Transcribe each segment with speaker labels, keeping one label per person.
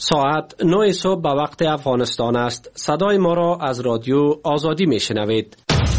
Speaker 1: ساعت 9 صبح به وقت افغانستان است. صدای ما را از رادیو آزادی می شنوید.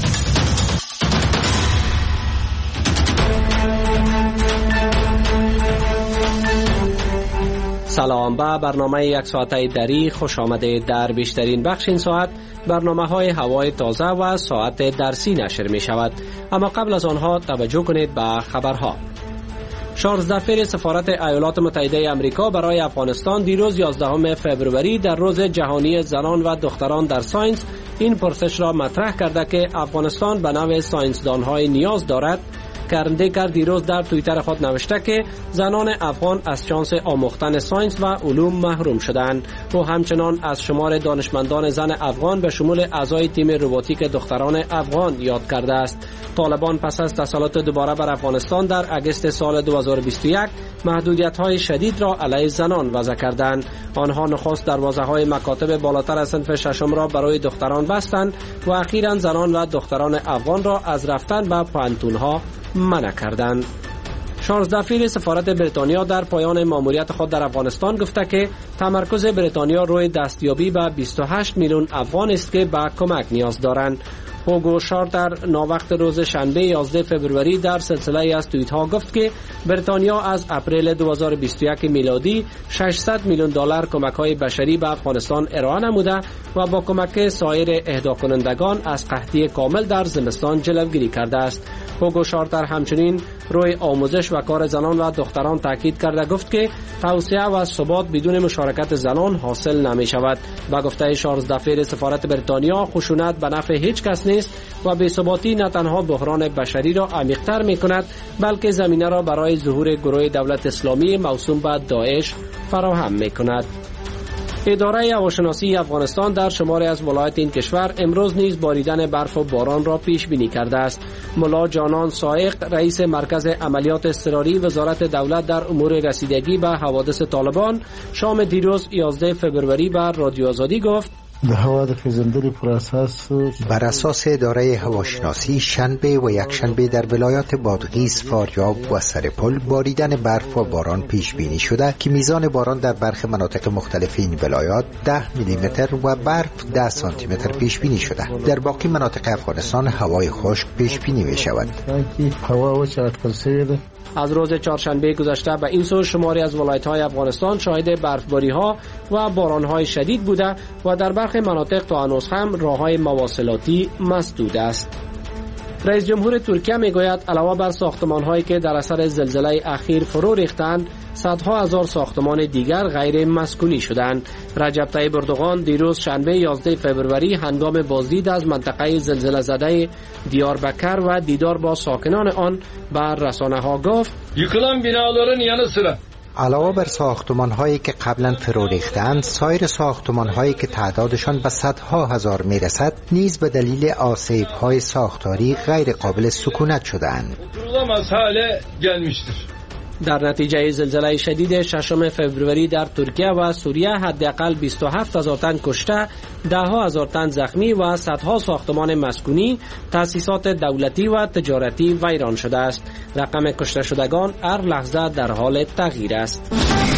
Speaker 1: سلام، به برنامه یک ساعته دری خوش آمدید. در بیشترین بخش این ساعت برنامه های هوای تازه و ساعت درسی نشر می شود. اما قبل از آنها توجه کنید به خبرها. چارلز دفیر سفارت ایالات متحده آمریکا برای افغانستان دیروز 11 فوریه در روز جهانی زنان و دختران در ساینس این پرسش را مطرح کرده که افغانستان به نوع ساینسدان‌های نیاز دارد. کرندیکر دیروز در توییتر خود نوشته که زنان افغان از شانس آموختن ساینس و علوم محروم شدند. او همچنان از شمار دانشمندان زن افغان به شمول اعضای تیم روباتیک دختران افغان یاد کرده است. طالبان پس از تسلط دوباره بر افغانستان در اگست سال 2021 محدودیت‌های شدید را علیه زنان وضع کردند. آنها نخست دروازه‌های مکاتب بالاتر از صنف ششم را برای دختران بستند و اخیراً زنان و دختران افغان را از رفتن به پوهنتون‌ها منع کردند. چارلز دفیر سفارت بریتانیا در پایان ماموریت خود در افغانستان گفته که تمرکز بریتانیا روی دستیابی به 28 میلیون افغان است که به کمک نیاز دارند. هوگو شارتر ناوقت روز شنبه 11 فوریه در سلسله از توییت ها گفت که بریتانیا از اپریل 2021 میلادی 600 میلیون دلار کمک های بشری به افغانستان ارائه نموده و با کمک سایر اهدا کنندگان از قحطی کامل در زمستان جلوگیری کرده است. هوگو شارتر همچنین روی آموزش و کار زنان و دختران تاکید کرده گفت که توسعه و ثبات بدون مشارکت زنان حاصل نمی شود. با گفته چارلز دفیر سفارت بریتانیا، خشونت به نفع هیچ کس نیست و بی‌ثباتی نه تنها بحران بشری را عمیق‌تر می‌کند بلکه زمینه را برای ظهور گروه دولت اسلامی موسوم به داعش فراهم می‌کند. اداره هواشناسی افغانستان در شماری از ولایات این کشور امروز نیز باریدن برف و باران را پیش بینی کرده است. ملا جانان سائق، رئیس مرکز عملیات اضطراری وزارت دولت در امور رسیدگی به حوادث طالبان، شام دیروز 11 فوریه بر رادیو آزادی گفت:
Speaker 2: بر اساس اداره هواشناسی شنبه و یکشنبه در ولایات بادغیس، فاریاب و سرپل باریدن برف و باران پیش بینی شده که میزان باران در برخی مناطق مختلف این ولایات 10 میلیمتر و برف 10 سانتی متر پیش بینی شده. در باقی مناطق افغانستان هوای خشک پیش بینی می شود.
Speaker 1: از روز چهارشنبه گذشته به این سو شماری از ولایت‌های افغانستان شاهد برفباری‌ها و باران‌های شدید بوده و در برخی مناطق تا هنوز هم راه‌های مواصلاتی مسدود است. رئیس جمهور ترکیه میگوید علاوه بر ساختمان‌هایی که در اثر زلزله اخیر فرو ریختند، صدها هزار ساختمان دیگر غیر مسکونی شدند. رجب طیب اردوغان دیروز شنبه 11 فوریه هنگام بازدید از منطقه زلزله زده دیاربکر و دیدار با ساکنان آن بر رسانه‌ها گفت:
Speaker 3: یکلان بیناların yanı sıra
Speaker 2: علاوه بر ساختمان‌هایی که قبلا فرو ریختند، سایر ساختمان‌هایی که تعدادشان به صدها هزار میرسد نیز به دلیل آسیب‌های ساختاری غیر قابل سکونت شده‌اند.
Speaker 1: در نتیجه زلزله شدید 6 فوریه در ترکیه و سوریه حداقل 27,000 تن کشته، 10,000 تن زخمی و صدها ساختمان مسکونی، تأسیسات دولتی و تجارتی ویران شده است. رقم کشته شدگان هر لحظه در حال تغییر است.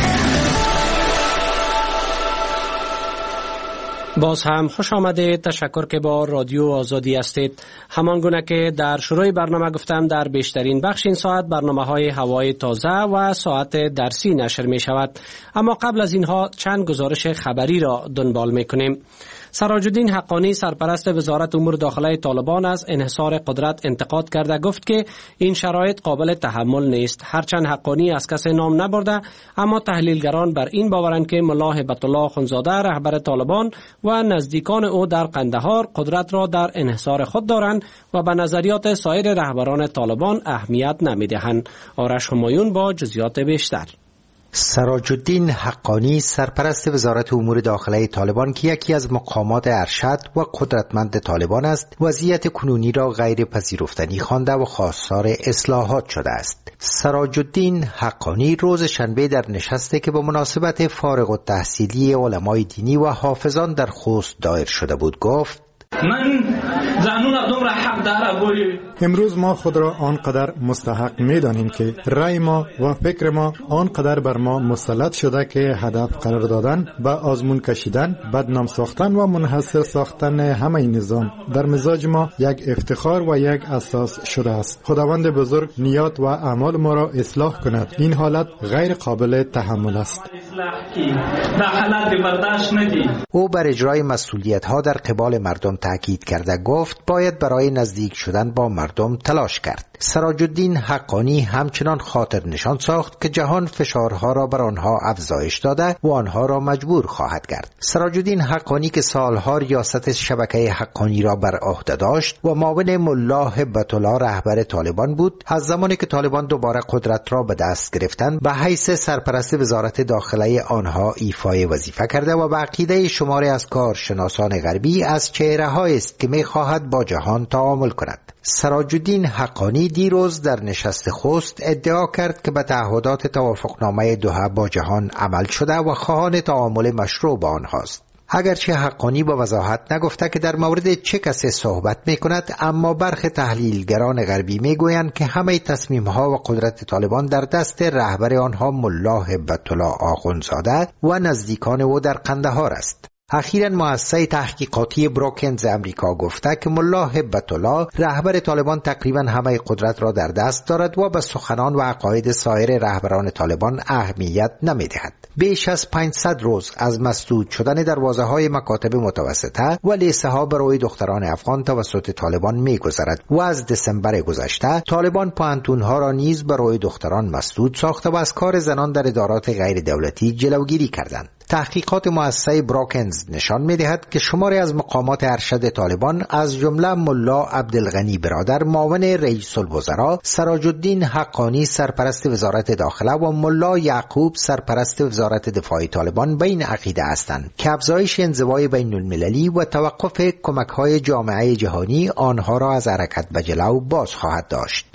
Speaker 1: باز هم خوش آمده. تشکر که با رادیو آزادی هستید. همان گونه که در شروع برنامه گفتم، در بیشترین بخش این ساعت برنامه‌های هوای تازه و ساعت درسی نشر می شود. اما قبل از اینها چند گزارش خبری را دنبال می کنیم. سراج الدین حقانی، سرپرست وزارت امور داخله طالبان، از انحصار قدرت انتقاد کرده گفت که این شرایط قابل تحمل نیست. هرچند حقانی از کسی نام نبرده، اما تحلیلگران بر این باورند که ملا هیبت الله اخوندزاده، رهبر طالبان و نزدیکان او در قندهار قدرت را در انحصار خود دارند و به نظریات سایر رهبران طالبان اهمیت نمیدهند. آرش همایون با جزئیات بیشتر.
Speaker 2: سراج الدین حقانی، سرپرست وزارت امور داخله طالبان که یکی از مقامات ارشد و قدرتمند طالبان است، وضعیت کنونی را غیر پذیرفتنی خوانده و خواستار اصلاحات شده است. سراج الدین حقانی روز شنبه در نشستی که به مناسبت فارغ التحصیلی علمای دینی و حافظان در خوست دایر شده بود گفت:
Speaker 4: من زنون دومره حق امروز ما خود را آنقدر مستحق می‌دانیم که رأی ما و فکر ما آنقدر بر ما مسلط شده که هدف قرار دادن، به آزمون کشیدن، بدنام ساختن و منحصر ساختن همه نظام در مزاج ما یک افتخار و یک اساس شده است. خداوند بزرگ نیات و اعمال ما را اصلاح کند. این حالت غیر قابل تحمل است.
Speaker 2: او بر اجرای مسئولیت‌ها در قبال مردم تاکید کرده گفت باید برای نزدیک شدن با مردم تلاش کرد. سراج الدین حقانی همچنان خاطر نشان ساخت که جهان فشارها را بر آنها افزایش داده و آنها را مجبور خواهد کرد. سراج الدین حقانی که سالها ریاست شبکه حقانی را بر عهده داشت و معاون ملا هبت الله رهبر طالبان بود، از زمانی که طالبان دوباره قدرت را به دست گرفتند به حیث سرپرست وزارت داخله آنها ایفای وظیفه کرده و به عقیده شماری از کارشناسان غربی از چهره‌هایی است که می‌خواهد با جهان تعامل کند. سراج الدین حقانی دیروز در نشست خوست ادعا کرد که به تعهدات توافقنامه دوحه با جهان عمل شده و خواهان تعامل مشروع با آنهاست. اگرچه حقانی با وضاحت نگفته که در مورد چه کسی صحبت می‌کند، اما برخی تحلیلگران غربی می‌گویند که همه تصمیم‌ها و قدرت طالبان در دست رهبر آنها ملا هبت الله آخوندزاده و نزدیکان او در قندهار است. اخیراً مؤسسه تحقیقاتی بروکنز امریکا گفته که ملا هبت الله رهبر طالبان تقریباً همه قدرت را در دست دارد و به سخنان و عقاید سایر رهبران طالبان اهمیت نمی‌دهد. بیش از 500 روز از مسدود شدن دروازه‌های مکاتب متوسطه و لیسه‌ها برای دختران افغان توسط طالبان می‌گذرد و از دسامبر گذشته طالبان پانتون‌ها را نیز برای دختران مسدود ساخته و از کار زنان در ادارات غیر دولتی جلوگیری کردند. تحقیقات مؤسسه بروکنز نشان می‌دهد که شماری از مقامات ارشد طالبان از جمله ملا عبدالغنی برادر معاون رئیس الوزراء، سراج الدین حقانی سرپرست وزارت داخله و ملا یعقوب سرپرست وزارت دفاع طالبان به این عقیده هستند که افزایش انزوای بین المللی و توقف کمک‌های جامعه جهانی آنها را از حرکت به جلو باز خواهد داشت.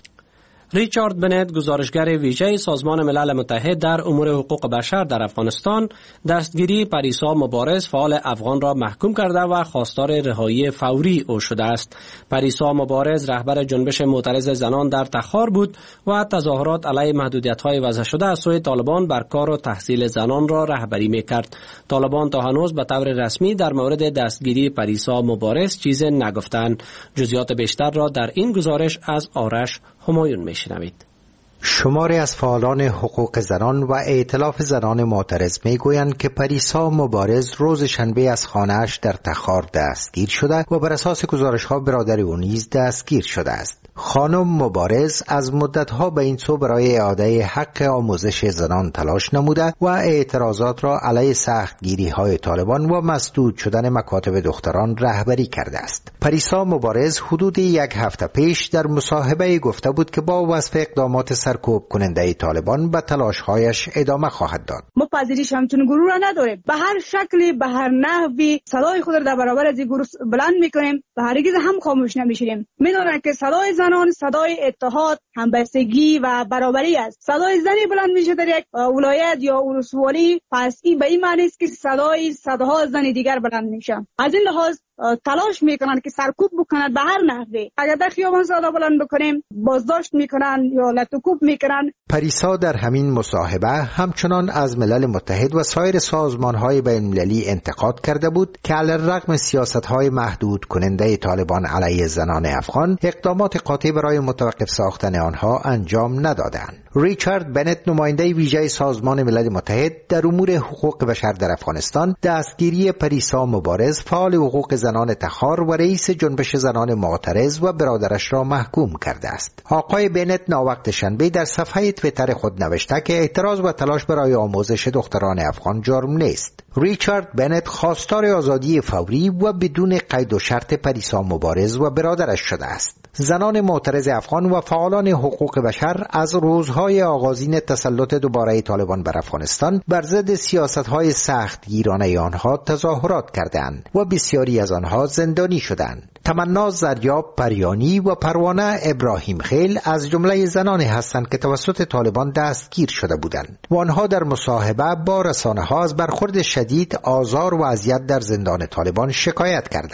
Speaker 1: ریچارد بنت، گزارشگر ویژه سازمان ملل متحد در امور حقوق بشر در افغانستان، دستگیری پریسا مبارز فعال افغان را محکوم کرده و خواستار رهایی فوری او شده است. پریسا مبارز رهبر جنبش معترض زنان در تخار بود و تظاهرات علیه محدودیت‌های وضع شده از سوی طالبان بر کار و تحصیل زنان را رهبری می‌کرد. طالبان تا هنوز به طور رسمی در مورد دستگیری پریسا مبارز چیزی نگفتند. جزئیات بیشتر را در این گزارش از آرش همایون میشنوید.
Speaker 2: شماری از فعالان حقوق زنان و ائتلاف زنان معترض میگویند که پریسا مبارز روز شنبه از خانه‌اش در تخار دستگیر شده و بر اساس گزارش‌ها برادر او نیز دستگیر شده است. خانم مبارز از مدتها به این سو برای اعاده حق آموزش زنان تلاش نموده و اعتراضات را علیه سختگیری‌های طالبان و مسدود شدن مکاتب دختران رهبری کرده است. پریسا مبارز حدود یک هفته پیش در مصاحبه گفته بود که با وصف اقدامات سرکوب کننده طالبان به تلاش‌هایش ادامه خواهد داد.
Speaker 5: ما پذیرش همچون گروه را نداریم. به هر شکلی، به هر نحوی صدای خود را در برابر از این گروه بلند می‌کنیم و هرگز هم خاموش نمی‌شیم. می‌دانند که صدای زنان صدای اتحاد، همبستگی و برابری است. صدای زنی بلند میشه در یک ولایت یا ولسوالی، پس این به این معنی است که صدای صدها زن دیگر بلند میشه. از این لحاظ تلاش میکنن که سرکوب بکنن به هر نحوه. اگر در خیابان صدا بلند بکنیم بازداشت میکنن یا لطوکوب میکنن.
Speaker 2: پریسا در همین مصاحبه همچنان از ملل متحد و سایر سازمان‌های بین‌المللی انتقاد کرده بود که علی‌الرغم سیاست‌های محدود کننده طالبان علیه زنان افغان اقدامات قاطع برای متوقف ساختن آنها انجام ندادند. ریچارد بنت، نماینده ویژه سازمان ملل متحد در امور حقوق بشر در افغانستان، دستگیری پریسا مبارز فعال حقوق زنان تخار و رئیس جنبش زنان معترض و برادرش را محکوم کرده است. آقای بنت ناوقت شنبه در صفحه توییتر خود نوشته که اعتراض و تلاش برای آموزش دختران افغان جرم نیست. ریچارد بنت خواستار آزادی فوری و بدون قید و شرط پریسا مبارز و برادرش شده است. زنان معترض افغان و فعالان حقوق بشر از روزهای آغازین تسلط دوباره طالبان بر افغانستان بر ضد سیاست‌های سختگیرانه آنها تظاهرات کردند و بسیاری از آنها زندانی شدند. تمنا زریاب پریانی و پروانه ابراهیم خیل از جمله زنانی هستند که توسط طالبان دستگیر شده بودند و آنها در مصاحبه با رسانه‌ها از برخورد شدید، آزار و اذیت در زندان طالبان شکایت کردند.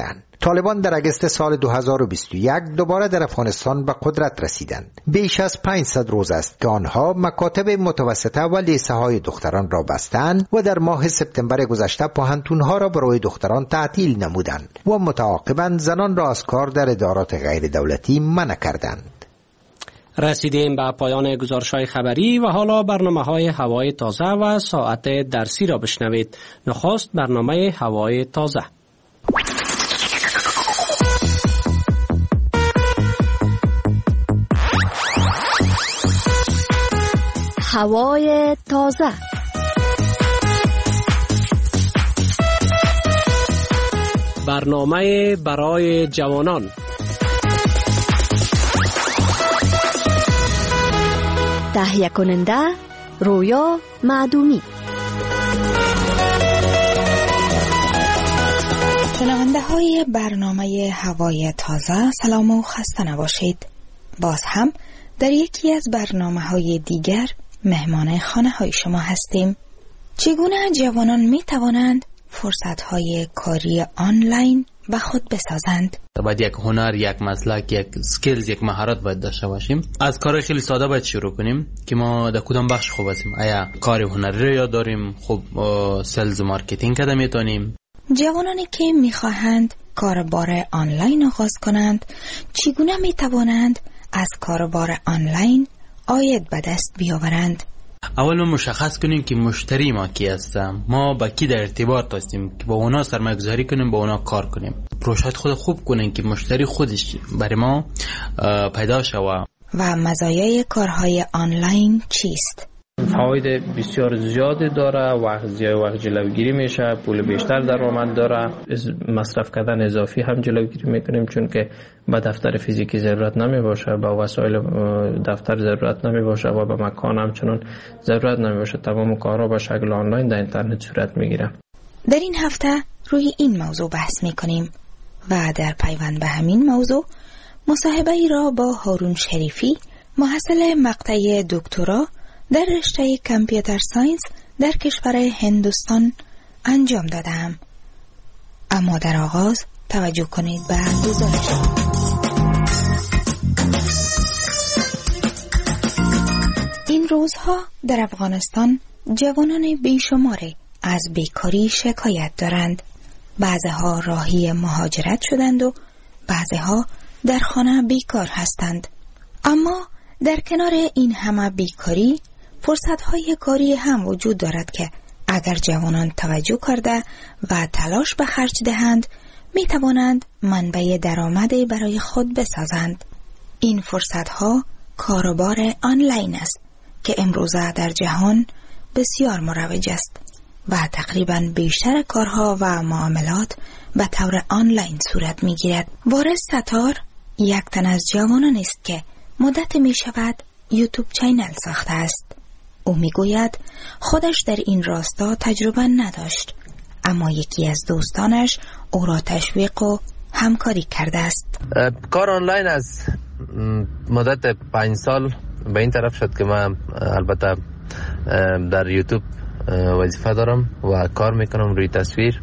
Speaker 2: طالبان در اگست سال 2021 دوباره در افغانستان به قدرت رسیدند. بیش از 500 روز است که آنها مکاتب متوسطه و لیسه های دختران را بستند و در ماه سپتامبر گذشته پوهنتون‌ها را برای دختران تعطیل نمودند و متعاقباً زنان را از کار در ادارات غیر دولتی منع کردند.
Speaker 1: رسیدیم به پایان گزارش‌های خبری و حالا برنامه‌های هوای تازه و ساعت درسی را بشنوید. نخست برنامه هوای تازه.
Speaker 6: هوای تازه.
Speaker 1: برنامه برای جوانان.
Speaker 6: تهیه کننده رویا معدومی.
Speaker 7: شنونده های برنامه هوای تازه، سلام و خسته نباشید. باز هم در یکی از برنامه های دیگر مهمان خانه های شما هستیم. چگونه جوانان می توانند فرصت های کاری آنلاین به خود بسازند؟
Speaker 8: باید یک هنر، یک مسلک، یک سکیلز، یک مهارت باید داشته باشیم. از کار خیلی ساده باید شروع کنیم که ما در کدام بخش خوب هستیم. آیا کار هنری رو یاد داریم؟ خب سلز و مارکتینگ کده میتونیم.
Speaker 7: جوانانی که میخواهند کاربار آنلاین آغاز کنند چگونه میتوانند از کاربار آنلاین عاید به دست بیاورند؟
Speaker 8: اول ما مشخص کنیم که مشتری ما کی هستم، ما با کی در ارتباط هستیم که با اونا سرمایه‌گذاری کنیم، با اونا کار کنیم. پروژه خود خوب کنیم که مشتری خودش برای ما پیدا شوه.
Speaker 7: و مزایای کارهای آنلاین چیست؟
Speaker 3: فواید بسیار زیادی داره، وقت جلوگیری میشه، پول بیشتر درآمد داره، مصرف کردن اضافی هم جلوگیری میکنیم چون که به دفتر فیزیکی ضرورت نمی باشه، به وسایل دفتر ضرورت نمی باشه و به مکان هم چنان ضرورت نمی باشه. تمام کارها به شکل آنلاین در اینترنت صورت میگیره.
Speaker 7: در این هفته روی این موضوع بحث میکنیم و در پیوند به همین موضوع مصاحبه ای را با هارون شریفی، محصل مقطع دکترا در رشته کامپیوتر ساینس در کشور هندوستان انجام دادم. اما در آغاز توجه کنید به گزارش. این روزها در افغانستان جوانان بیشماری از بیکاری شکایت دارند. بعضها راهی مهاجرت شدند و بعضها در خانه بیکار هستند. اما در کنار این همه بیکاری فرصت‌های کاری هم وجود دارد که اگر جوانان توجه کرده و تلاش به خرج دهند می توانند منبع درآمدی برای خود بسازند. این فرصت‌ها کاروبار آنلاین است که امروزه در جهان بسیار مروج است و تقریباً بیشتر کارها و معاملات به طور آنلاین صورت می گیرد. وارث ستار یک تن از جوانان است که مدت می شود یوتیوب چینل ساخته است. او می گوید خودش در این راستا تجربه نداشت، اما یکی از دوستانش او را تشویق و همکاری کرده است.
Speaker 9: کار آنلاین از مدت 5 سال به این طرف شد که من البته در یوتیوب وظیفه دارم و کار میکنم روی تصویر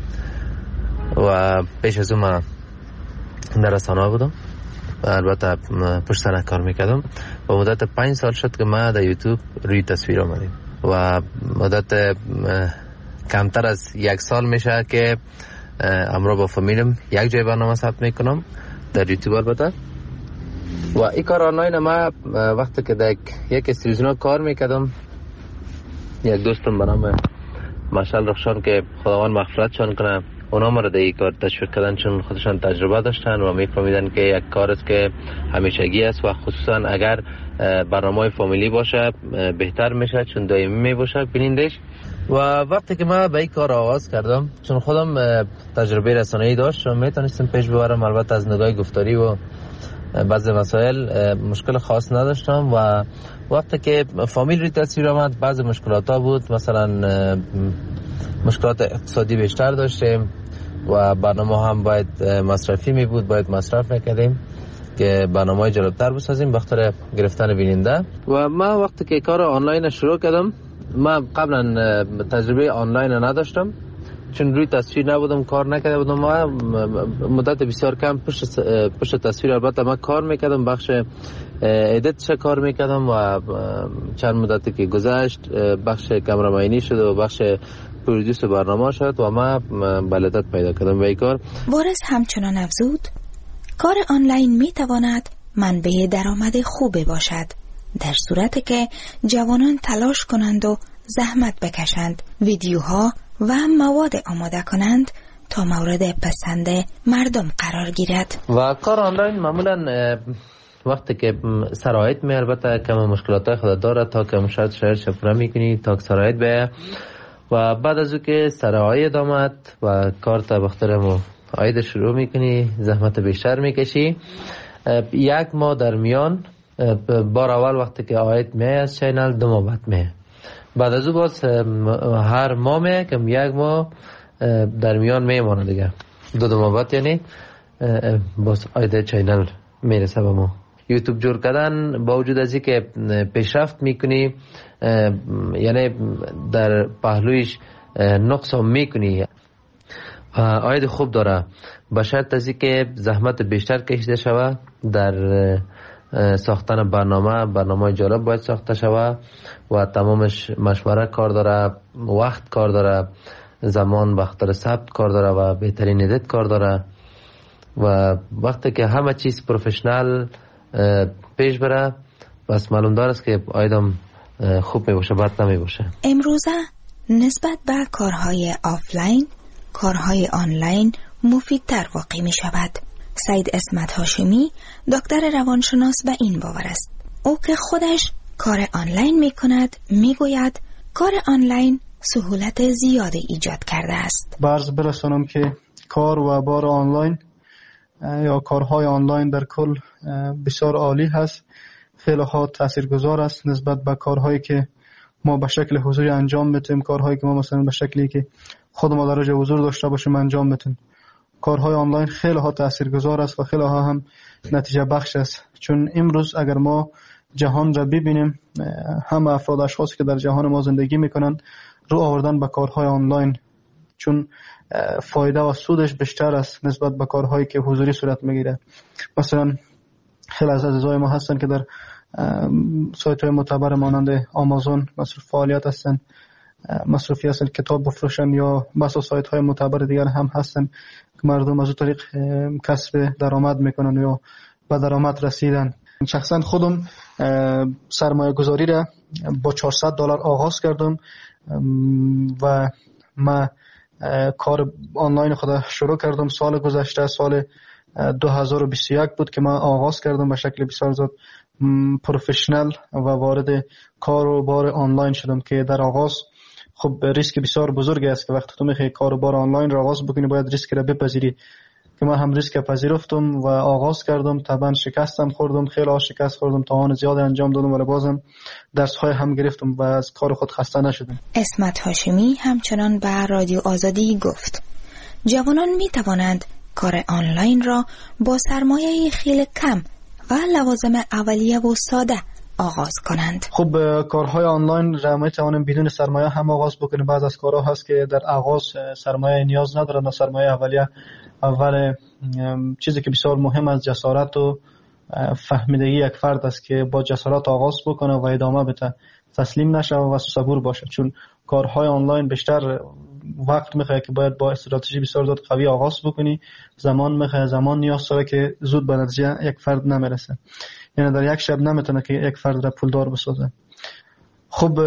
Speaker 9: و پیش از اون من در رسانه بودم و البته پشت صحنه کار میکردم و مدت 5 سال شد که من در یوتیوب روی تصویر آمدیم و مدت کمتر از 1 سال میشه که همراه با فامیلم یک جای برنامه ثبت میکنم در یوتیوب البته. و این کار آنلاین ما وقتی که در یک تلویزیون کار میکردم، یک دوستم به نام مشعل رخشان که خداوند مغفرتشان کنه، اونا ما را در این کار تشویق کردن چون خودشان تجربه داشتن و میفهمیدن که یک کار است که همیشگی است و خصوصا اگر برنامه فامیلی باشه بهتر میشه چون دائمی میباشه بینندش. و وقتی که من به این کار آغاز کردم چون خودم تجربه رسانه‌ای داشتم میتونستم پیش ببرم، البته از نگاه گفتاری و بعضی مسائل مشکل خاص نداشتم و وقتی که فامیل روی تصویر آمد بعضی مشکلات ها بود، مثلا مشکلات اقتصادی بیشتر داشتیم و برنامه هم باید مصرفی می بود، باید مصرف میکردیم که برنامه جالبتر بسازیم بخاطر گرفتن بیننده. و من وقتی که کار آنلاین شروع کردم، من قبلا تجربه آنلاین نداشتم چون روی تصویر نبودم، کار نکرده بودم و مدت بسیار کم پشت تصویر البته ما کار میکردم، بخش ادیتش کار میکردم و چند مدتی که گذشت بخش کامرامانی شد و بخش پرودوس برنامه شد و ما بلدت پیدا کردم به این کار.
Speaker 7: وارث همچنان افزود کار آنلاین میتواند منبع درآمد خوبی باشد در صورتی که جوانان تلاش کنند و زحمت بکشند، ویدیوها و مواد آماده کنند تا مورد پسند مردم قرار گیرد.
Speaker 9: و کار آنلاین معمولا وقتی که سرایت می البته کم مشکلات خود داره تا کم شاید شفره میکنی تا سرایت به و بعد از او که سرایت آمد و کار تا بخترم آید شروع میکنی، زحمت بیشتر میکشی. یک ماه در میان بار اول وقتی که آید می از چینل 2 ماه بعد می، بعد از او باز هر ماه می کم 1 ماه در میان میمانه دیگه 2 ماه بعد یعنی باز آید چینل میرسه به ما. یوتیوب جور کردن با وجود از اینکه پیشرفت میکنی یعنی در پهلویش نقص هم میکنی، آید خوب داره به شرط از اینکه زحمت بیشتر کشیده شوه در ساختن برنامه جالب باید ساخته شوه و تمامش مشوره کار داره، وقت کار داره، زمان بخاطر ثبت کار داره و بهترین ادیت کار داره و وقتی که همه چیز پروفشنال پیش بره بس معلوم داره است که آیدم خوب می باشه بد نمی باشه.
Speaker 7: امروزه نسبت به کارهای آفلاین کارهای آنلاین مفیدتر واقع می شود. سید اسمت هاشمی دکتر روانشناس به این باور است. او که خودش کار آنلاین می کند می گوید کار آنلاین سهولت زیادی ایجاد کرده است.
Speaker 10: برز برسانم که کار و بار آنلاین یا کارهای آنلاین در کل بسیار عالی هست، خیلی ها تاثیرگذار است نسبت به کارهایی که ما به شکل حضوری انجام میتیم، کارهایی که ما مثلا به شکلی که خود ما درجه حضور داشته باشیم انجام میتیم. کارهای آنلاین خیلی ها تاثیرگذار است و خیلی ها هم نتیجه بخش است، چون امروز اگر ما جهان را ببینیم همه افراد اشخاصی که در جهان ما زندگی میکنن رو آوردن به کارهای آنلاین، چون فایده و سودش بیشتر است نسبت به کارهایی که حضوری صورت میگیره. مثلا خیلی از عزیزای ما هستن که در سایت های معتبر مانند آمازون مصرف فعالیت هستن، مصرفی هستن، کتاب بفروشن یا بسا سایت های معتبر دیگر هم هستن که مردم از اون طریق کسب درآمد میکنن یا به درآمد رسیدن. شخصا خودم سرمایه گذاری را با $400 آغاز کردم و ما کار آنلاین خود شروع کردم سال گذشته، سال 2021 بود که من آغاز کردم به شکل بسیار زیاد پروفشنال و وارد کار و بار آنلاین شدم که در آغاز خب ریسک بسیار بزرگی است که وقتی تو میخوای کار و بار آنلاین را آغاز بکنی باید ریسک را بپذیری که من هم ریسک پذیرفتم و آغاز کردم. طبعا شکستم خوردم، خیلی شکست خوردم، تا زیاد انجام دادم ولی بازم درس‌های هم گرفتم و از کار خود خسته نشدم.
Speaker 7: اسمت هاشمی همچنان به رادیو آزادی گفت جوانان می توانند کار آنلاین را با سرمایه خیلی کم و لوازم اولیه و ساده آغاز کنند.
Speaker 10: خب کارهای آنلاین را می توانیم بدون سرمایه هم آغاز بکنیم. بعض از کارها هست که در آغاز سرمایه نیاز ندارند، سرمایه اولیه اول چیزی که بسیار مهم است جسارت و فهمیدگی یک فرد است که با جسارت آغاز بکنه و ادامه بده، تسلیم نشه و صبور باشه، چون کارهای آنلاین بیشتر وقت میخواد که باید با استراتژی بسیار زیاد قوی آغاز بکنی، زمان میخواد، زمان نیاز داره که زود به نتیجه یک فرد نمیرسه، یعنی در یک شب نمیتونه که یک فرد را پولدار بسازه. خب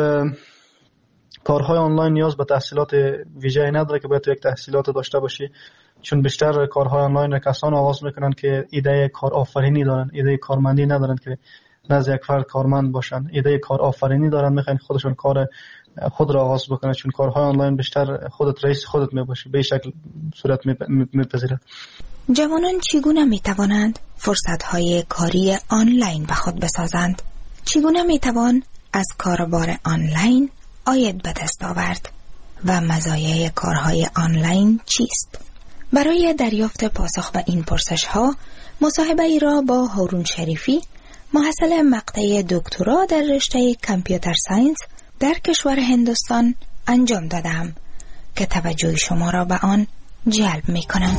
Speaker 10: کارهای آنلاین نیاز به تحصیلات ویژه‌ای نداره که باید یک تحصیلات داشته باشی، چون بیشتر کارهای آنلاین را کسان آغاز میکنن که ایده کار آفرینی دارن، ایده کارمندی ندارن که نزد یک فرد کارمند باشن، ایده کار آفرینی دارن، میخوان خودشون کار خود را آغاز بکنن، چون کارهای آنلاین بیشتر خودت رئیس خودت میباشی، به شکل صورت میپذیره.
Speaker 7: جوانان چگونه میتوانند فرصتهای کاری آنلاین به خود بسازند؟ چگونه میتوان از کاربار آنلاین عاید به دست آورد و مزایای کارهای آنلاین چیست؟ برای دریافت پاسخ به این پرسش‌ها مصاحبه ای را با هارون شریفی محصل مقطع دکترا در رشته کامپیوتر ساینس در کشور هندوستان انجام دادم که توجه شما را به آن جلب می کنم.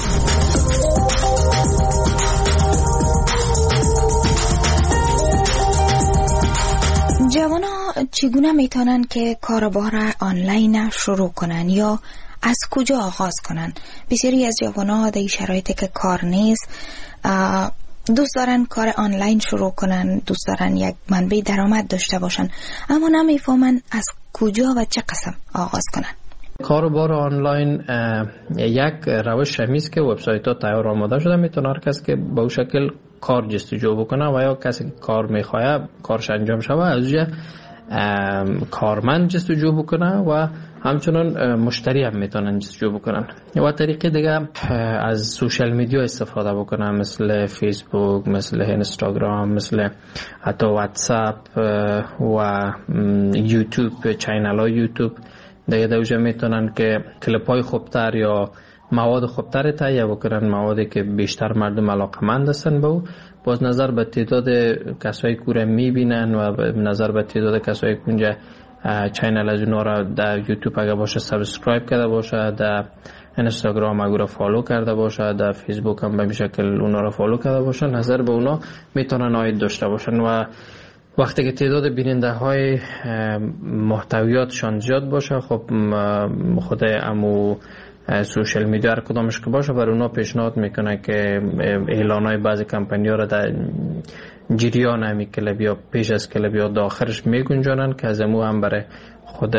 Speaker 7: جوانا چگونه میتونن که کاروبار آنلاین شروع کنن یا از کجا آغاز کنن؟ بسیاری از جوانا در شرایطی که کار نیست دوست دارن کار آنلاین شروع کنن، دوست دارن یک منبع درآمد داشته باشن، اما نمیفهمن از کجا و چه قسم آغاز کنن.
Speaker 3: کاروبار آنلاین یک روش همیست که وبسایت ها تیار آماده شده، میتونه هر کس که به شکل کار جستجو بکنه و یا کسی که کار میخواه کارش انجام شود از اونجا کارمند جستجو بکنه و همچنان مشتری هم میتونن جستجو بکنن. و طریقه دیگه از سوشال میدیا استفاده بکنن، مثل فیسبوک، مثل اینستاگرام، مثل حتی واتساپ و یوتیوب، چینل های یوتیوب. دیگه دوجه میتونن که کلیپ های خوبتر یا مواد خوبتر تهیه بکنن، موادی که بیشتر مردم علاقمند هستن به او. باز نظر به تعداد کسایی که رو میبینن و نظر به تعداد کسایی که اونجا چینل از اونا را در یوتیوب اگه باشه سابسکرایب کرده باشه، در اینستاگرام اگه را فالو کرده باشه، در فیسبوک هم به این شکل اونا را فالو کرده باشه، نظر به اونا میتونن عاید داشته باشن. و وقتی که تعداد بیننده های محتویاتشان زیاد باشه، خب خود امو سوشال میدیا هر کدامش که باشه بر اونا پیشنهاد میکنه که اعلان های بعضی کمپانی ها را در جریان همی کلب یا پیش از کلب یا داخلش میگنجانن که از امو هم برای خود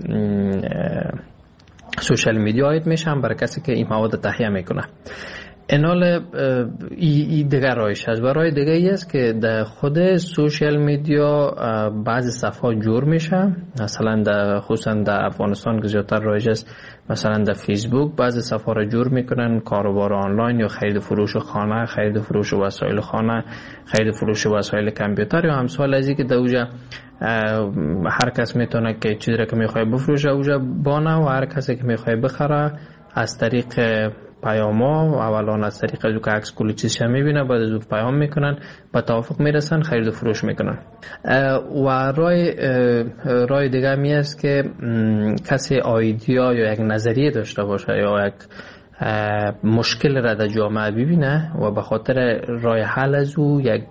Speaker 3: سوشال میدیا عاید میشه، هم برای کسی که این مواد تهیه میکنه. اینال ای دیگر رایش هست. و رای دیگه ای است که در خود سوشال میدیا بعضی صفحات جور میشه، مثلا خصوصا در افغانستان که زیادتر رایج است، مثلا در فیسبوک بعضی صفحات را جور میکنن، کاروبار آنلاین یا خرید فروش خانه، خرید فروش وسایل خانه، خرید فروش وسایل کامپیوتر یا همسال از این که در اوجا هر کس میتونه که چیزی را که میخواه بفروشه اوجا بانه و هر کسی که میخواه بخره از طریق پیاما، اولا از طریق از که عکس کلی چیزش میبینه، بعد از اون پیام میکنن، با توافق میرسن، خرید و فروش میکنن. و رای دیگه می است که کسی ایده یا یک نظریه داشته باشه یا یک مشکل را در جامعه ببینه و به خاطر رای حل از او یک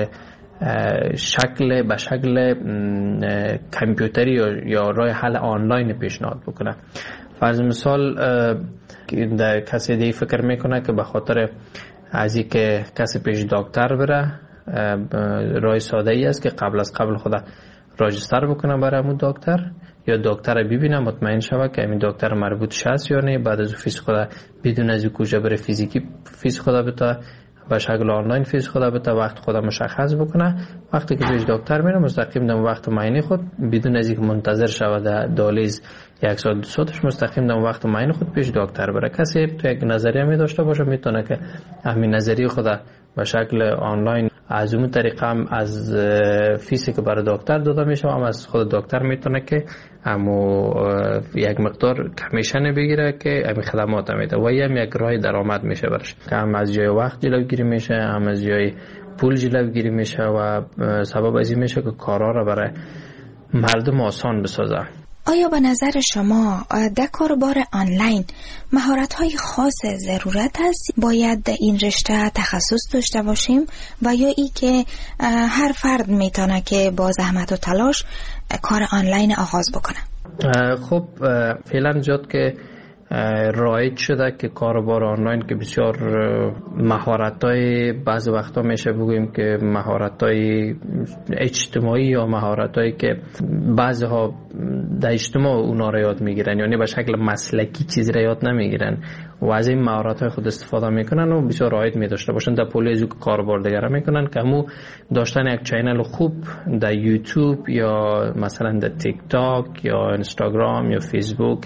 Speaker 3: به شکل کامپیوتری یا رای حل آنلاین پیشنهاد بکنه. فرض مثال کسی دیگه فکر میکنه که به خاطر از این که کسی پیش دکتر بره، رای ساده ای است که قبل خود راجستر بکنه برای همون دکتر، یا دکتر ببینه مطمئن شوه که همین دکتر مربوط هست یا نه، بعد از فیس خود بدون از کجا بره فیزیکی فیس خود بتا به شکل آنلاین فیس خود بتا وقت خود مشخص بکنه. وقتی که پیش دکتر میره مستقیم در وقت معاینه خود بدون از اینکه منتظر شوه در دالیز یک ساعت دو ساعتش مستقیم در وقت معاینه خود پیش دکتر بره. کسی تو یک نظریه می داشته باشه میتونه که همین نظریه خود به شکل آنلاین از اون طریقه هم از فیسی که برای دکتر داده میشه هم از خود دکتر میتونه که همو یک مقدار کمیشن بگیره که همین خدمات میده و هم یک راه درآمد میشه برش، که هم از جای وقت جلوگیری میشه، هم از جای پول جلوگیری میشه و سبب از این میشه که کارها را برای مردم آسان بسازه.
Speaker 7: آیا به نظر شما در کاروبار آنلاین مهارت‌های خاص ضرورت است؟ باید در این رشته تخصص داشته باشیم و یا ای که هر فرد میتونه که با زحمت و تلاش کار آنلاین آغاز بکنه؟
Speaker 3: خب فعلا جد که رایج شده که کاروبار آنلاین که بسیار مهارت‌های بعض وقتا میشه بگوییم که مهارت‌های اجتماعی یا مهارت‌هایی که بعضی‌ها در اجتماع اونا را یاد میگیرن، یعنی به شکل مسلکی چیزی را یاد نمیگیرن و از این مهارت‌های خود استفاده میکنن و بسیار عاید می‌داشته باشن. در پولیزو که کاروبار دیگر میکنن که همو داشتن یک چینل خوب در یوتیوب یا مثلا در تیک تاک یا اینستاگرام یا فیسبوک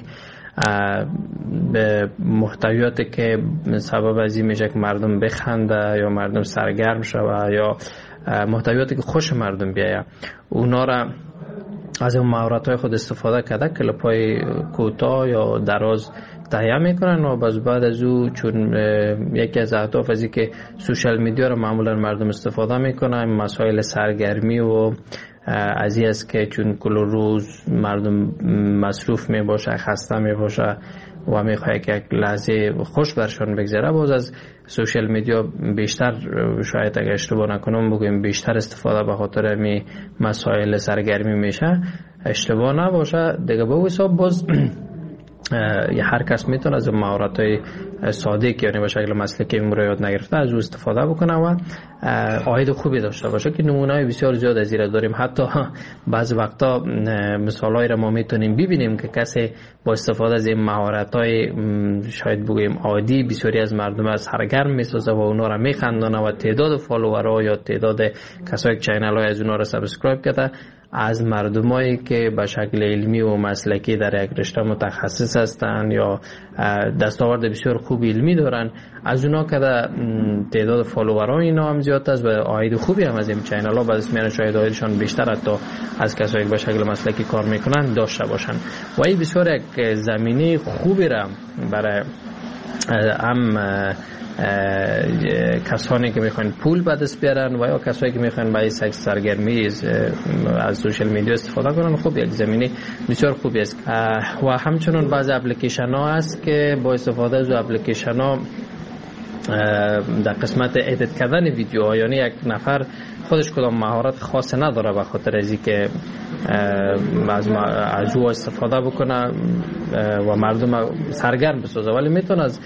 Speaker 3: به محتویاتی که سبب از این میشه که مردم بخنده یا مردم سرگرم شوه یا محتویاتی که خوش مردم بیایه، اونا را از اون مهارت‌های خود استفاده کرده کلیپ‌های کوتاه یا دراز تهیه میکنن و بعد از او چون یکی از اهداف از این که سوشال میدیا رو معمولا مردم استفاده میکنن، مسائل سرگرمی و از این است که چون کل روز مردم مصروف می باشه، خسته می باشه و میخواد که یک لحظه خوش برشان بگذره، باز از سوشال میدیا بیشتر، شاید اگه اشتباه نکنم بگویم بیشتر استفاده به خاطر می مسائل سرگرمی میشه، اشتباه نباشه دیگه. به حساب باز هر کس میتونه از مهارت‌های ساده که یعنی به شکل مسلکی یاد نگرفته از او استفاده بکنه و عاید خوبی داشته باشه، که نمونه‌های بسیار زیاد از این داریم. حتی بعضی وقتا مثالایی را ما میتونیم ببینیم که کسی با استفاده از این مهارت‌های شاید بگویم عادی بسیاری از مردم از سرگرم میسازه و اونا را میخندانه و تعداد فالوورها یا تعداد کسایی که چینل‌های از اونا را سابسکرایب کرده از مردمایی که به شکل علمی و مسلکی در یک رشته متخصص هستند یا دستاورد بسیار خوب علمی دارن، از اونا که تعداد فالوورها اینا هم زیاد است و عاید خوبی هم از این چینل ها بعد از میان شاید عایدشان بیشتر حتی از کسایی که به شکل مسلکی کار میکنن داشته باشن. و این بسیار یک زمینه خوبی را برای هم کسانی که میخوان پول به دست بیارن و یا کسایی که میخوان برای سرگرمی از سوشال میدیا استفاده کنن، خب یک زمینه بسیار خوبی است. و همچنین بعضی اپلیکیشن ها هست که با استفاده از اپلیکیشن ها در قسمت ادیت کردن ویدیوها، یعنی یک نفر خودش کدام مهارت خاص نداره به خاطر از اینکه از او استفاده بکنه و مردم سرگرم بسازه، ولی میتونه از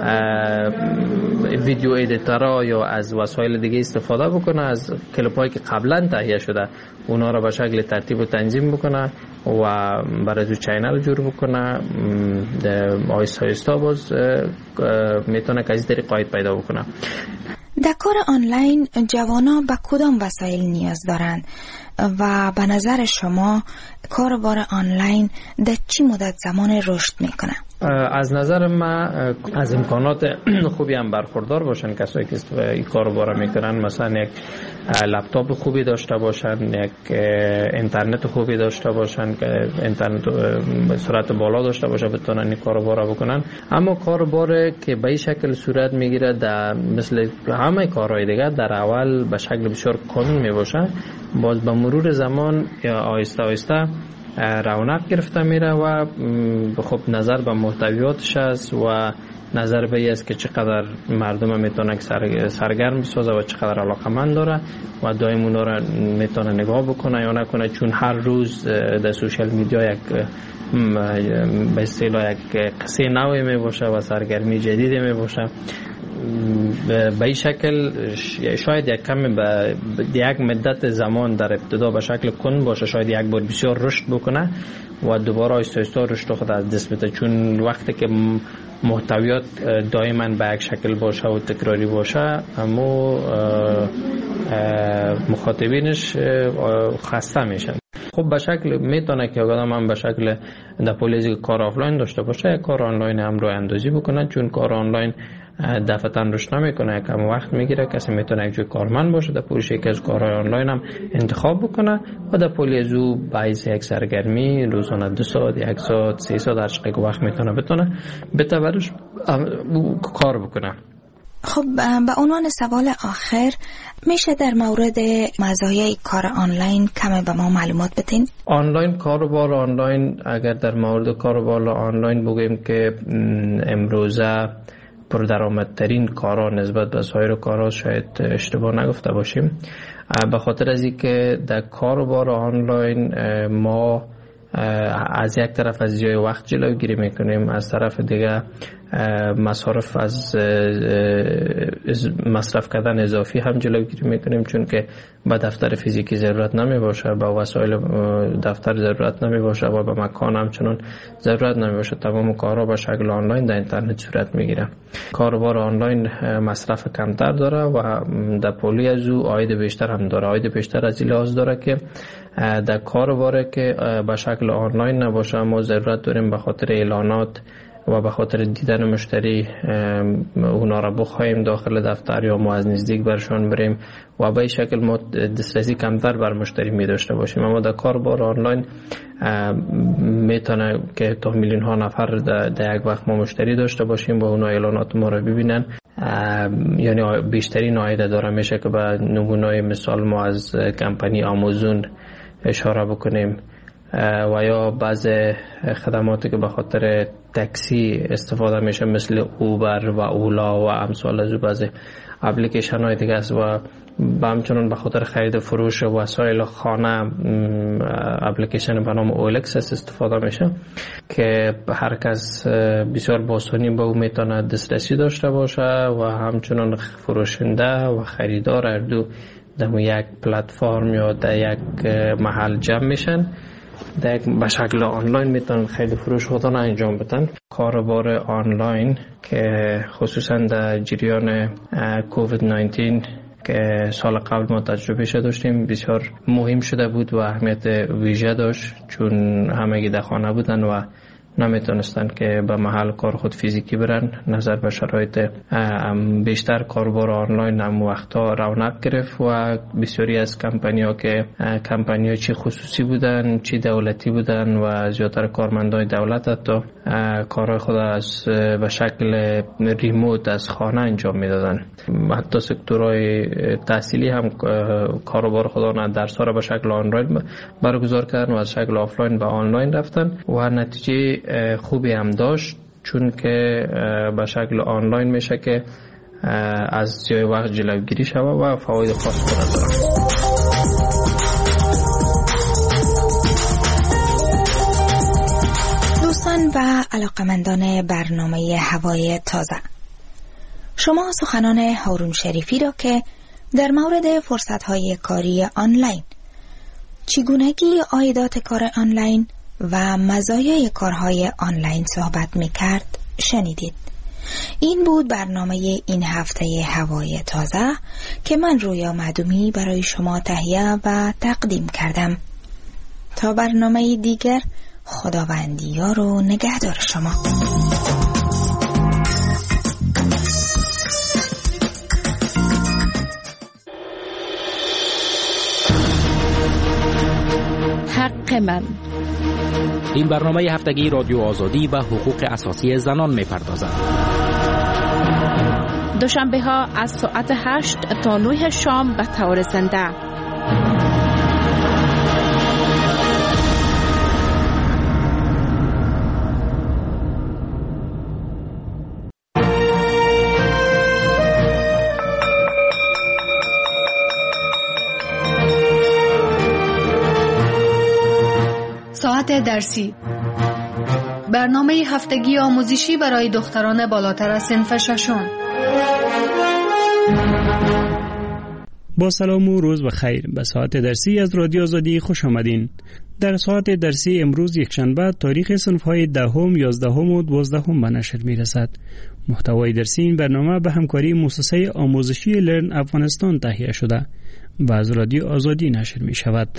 Speaker 3: ویدیو ادیتورها یا از وسایل دیگه استفاده بکنه، از کلیپ‌هایی که قبلا تهیه شده اونا را به شکل ترتیب و تنظیم بکنه و برای جو چینل جور بکنه. آیستا آیستا باز میتونه که از طریق عاید پیدا بکنه.
Speaker 7: در کار آنلاین جوانا به کدام وسایل نیاز دارند و به نظر شما کاربار آنلاین در چی مدت زمان رشد میکنه؟
Speaker 3: از نظر من از امکانات خوبی هم برخوردار باشن کسایی که این کارو میکنن، مثلا یک لپتاپ خوبی داشته باشن، یک اینترنت خوبی داشته باشن که اینترنت به سرعت بالا داشته باشه بتونن این کارو بکنن. اما کاربار که به این شکل صورت میگیره در مثل همه کارهای دیگه در اول به شکل بسیار کند میباشه، باز به مرور زمان آهسته آهسته رونق گرفته میره و خب نظر به محتویاتش است و نظر به این است که چقدر مردم میتونه سرگرم بسازه و چقدر علاقمند داره و دائم اونا را میتونه نگاه بکنه یا نکنه، چون هر روز در سوشال میدیا یک به اصطلاح یک قصه نوی میباشه و سرگرمی جدیدی میباشه. به این شکل شاید یک کمی به یک مدت زمان در ابتدا به شکل کند باشه، شاید یک بار بسیار رشد بکنه و دوباره آهسته آهسته رشد خود از دست بده، چون وقتی که محتویات دائما به یک شکل باشه و تکراری باشه اما مخاطبینش خسته میشن. خب به شکل میتونه که آدم هم به شکل در پولیزی کار آفلاین داشته باشه، کار آنلاین هم رو اندازی بکنه، چون کار آنلاین دفعتا رشد نمیکنه، کم وقت میگیره. کسی میتونه یک جای کارمند باشه در پولیش یکی از کارهای آنلاین هم انتخاب بکنه و در پولیز او باعث یک سرگرمی روزانه 2 ساعت 1 ساعت 3 ساعت هر چقدر وقت میتونه بتونه کار بکنه.
Speaker 7: خب به عنوان سوال آخر میشه در مورد مزایای کار آنلاین کمی به ما معلومات بدین؟
Speaker 3: آنلاین کاروبار آنلاین، اگر در مورد کاروبار آنلاین بگویم که امروزه پردرآمدترین کارا نسبت به سایر کارا شاید اشتباه نگفته باشیم، به خاطر از اینکه در کاروبار آنلاین ما از یک طرف از ضیاع وقت جلوگیری میکنیم، از طرف دیگه مصارف از مصرف کردن اضافی هم جلوگیری میکنیم، چون که به دفتر فیزیکی ضرورت نمی باشه، به وسایل دفتر ضرورت نمی باشه و به مکان همچنان ضرورت نمی باشه. تمام کارها به شکل آنلاین در اینترنت صورت میگیره. کاروبار آنلاین مصرف کمتر داره و در پولی از او عاید بیشتر هم داره. عاید بیشتر از این لحاظ داره که در کاروبار که به شکل آنلاین نباشه ما ضرورت داریم به خاطر اعلانات و به خاطر دیدن مشتری اونا را بخوایم داخل دفتر یا ما از نزدیک برشان بریم و به این شکل ما دسترسی کمتر بر مشتری می داشته باشیم. اما در کاربار آنلاین میتونه که تا میلیون ها نفر در یک وقت ما مشتری داشته باشیم و اونا اعلانات ما را ببینن، یعنی بیشترین عاید داره. میشه که به نمونه مثال ما از کمپانی آمازون اشاره بکنیم و یا بعض خدماتی که به خاطر تاکسی استفاده میشه مثل اوبر و اولا و امثال از بعض اپلیکیشن های دیگه است و همچنان به خاطر خرید فروش وسایل خانه اپلیکیشن به نام اولکس استفاده میشه که هر کس بسیار با آسانی به او میتونه دسترسی داشته باشه و همچنان فروشنده و خریدار هر دو در یک پلتفرم یا در یک محل جمع میشن، به شکل آنلاین میتونن خرید فروش خودشون انجام بدن. کاروبار آنلاین که خصوصا در جریان کووید 19 که سال قبل ما تجربه شده داشتیم بسیار مهم شده بود و اهمیت ویژه داشت، چون همگی در خانه بودن و نمیتونستن که به محل کار خود فیزیکی برن. نظر به شرایط بیشتر کاروبار آنلاین هم وقتا رونق گرفت و بسیاری از کمپانی‌ها که کمپانی‌ها چی خصوصی بودن چی دولتی بودن و زیادتر کارمندای دولت حتی کارهای خود از به شکل ریموت از خانه انجام میدادن. حتی سکتورهای تحصیلی هم کاروبار خودشون درس‌ها را به شکل آنلاین برگزار کردن و از شکل آفلاین به آنلاین رفتن و نتیجه خوبی هم داشت، چون که به شکل آنلاین میشه که از جای وقت جلوگیری شود و فواید خاص خود داره.
Speaker 7: دوستان و علاقمندان برنامه هوای تازه، شما سخنان هارون شریفی را که در مورد فرصت‌های کاری آنلاین، چگونگی عایدات کار آنلاین و مزایای کارهای آنلاین صحبت می‌کرد شنیدید. این بود برنامه این هفته هوای تازه که من رویا معدومی برای شما تهیه و تقدیم کردم. تا برنامه دیگر، خداوندیار و نگهدار شما.
Speaker 11: حق من. این برنامه هفتگی رادیو آزادی و حقوق اساسی زنان می‌پردازد. دوشنبه ها از ساعت 8 تا 9 شام به طور زنده.
Speaker 12: ساعت درسی، برنامه هفتگی آموزشی برای دختران بالاتر از صنف ششم.
Speaker 13: با سلام و روز بخیر. به ساعت درسی از رادیو آزادی خوش آمدین. در ساعت درسی امروز یکشنبه تاریخ صنف‌های 10، 11 و 12 به نشر می‌رسد. محتوای درسی این برنامه به همکاری مؤسسه آموزشی لرن افغانستان تهیه شده و از رادیو آزادی نشر می‌شود.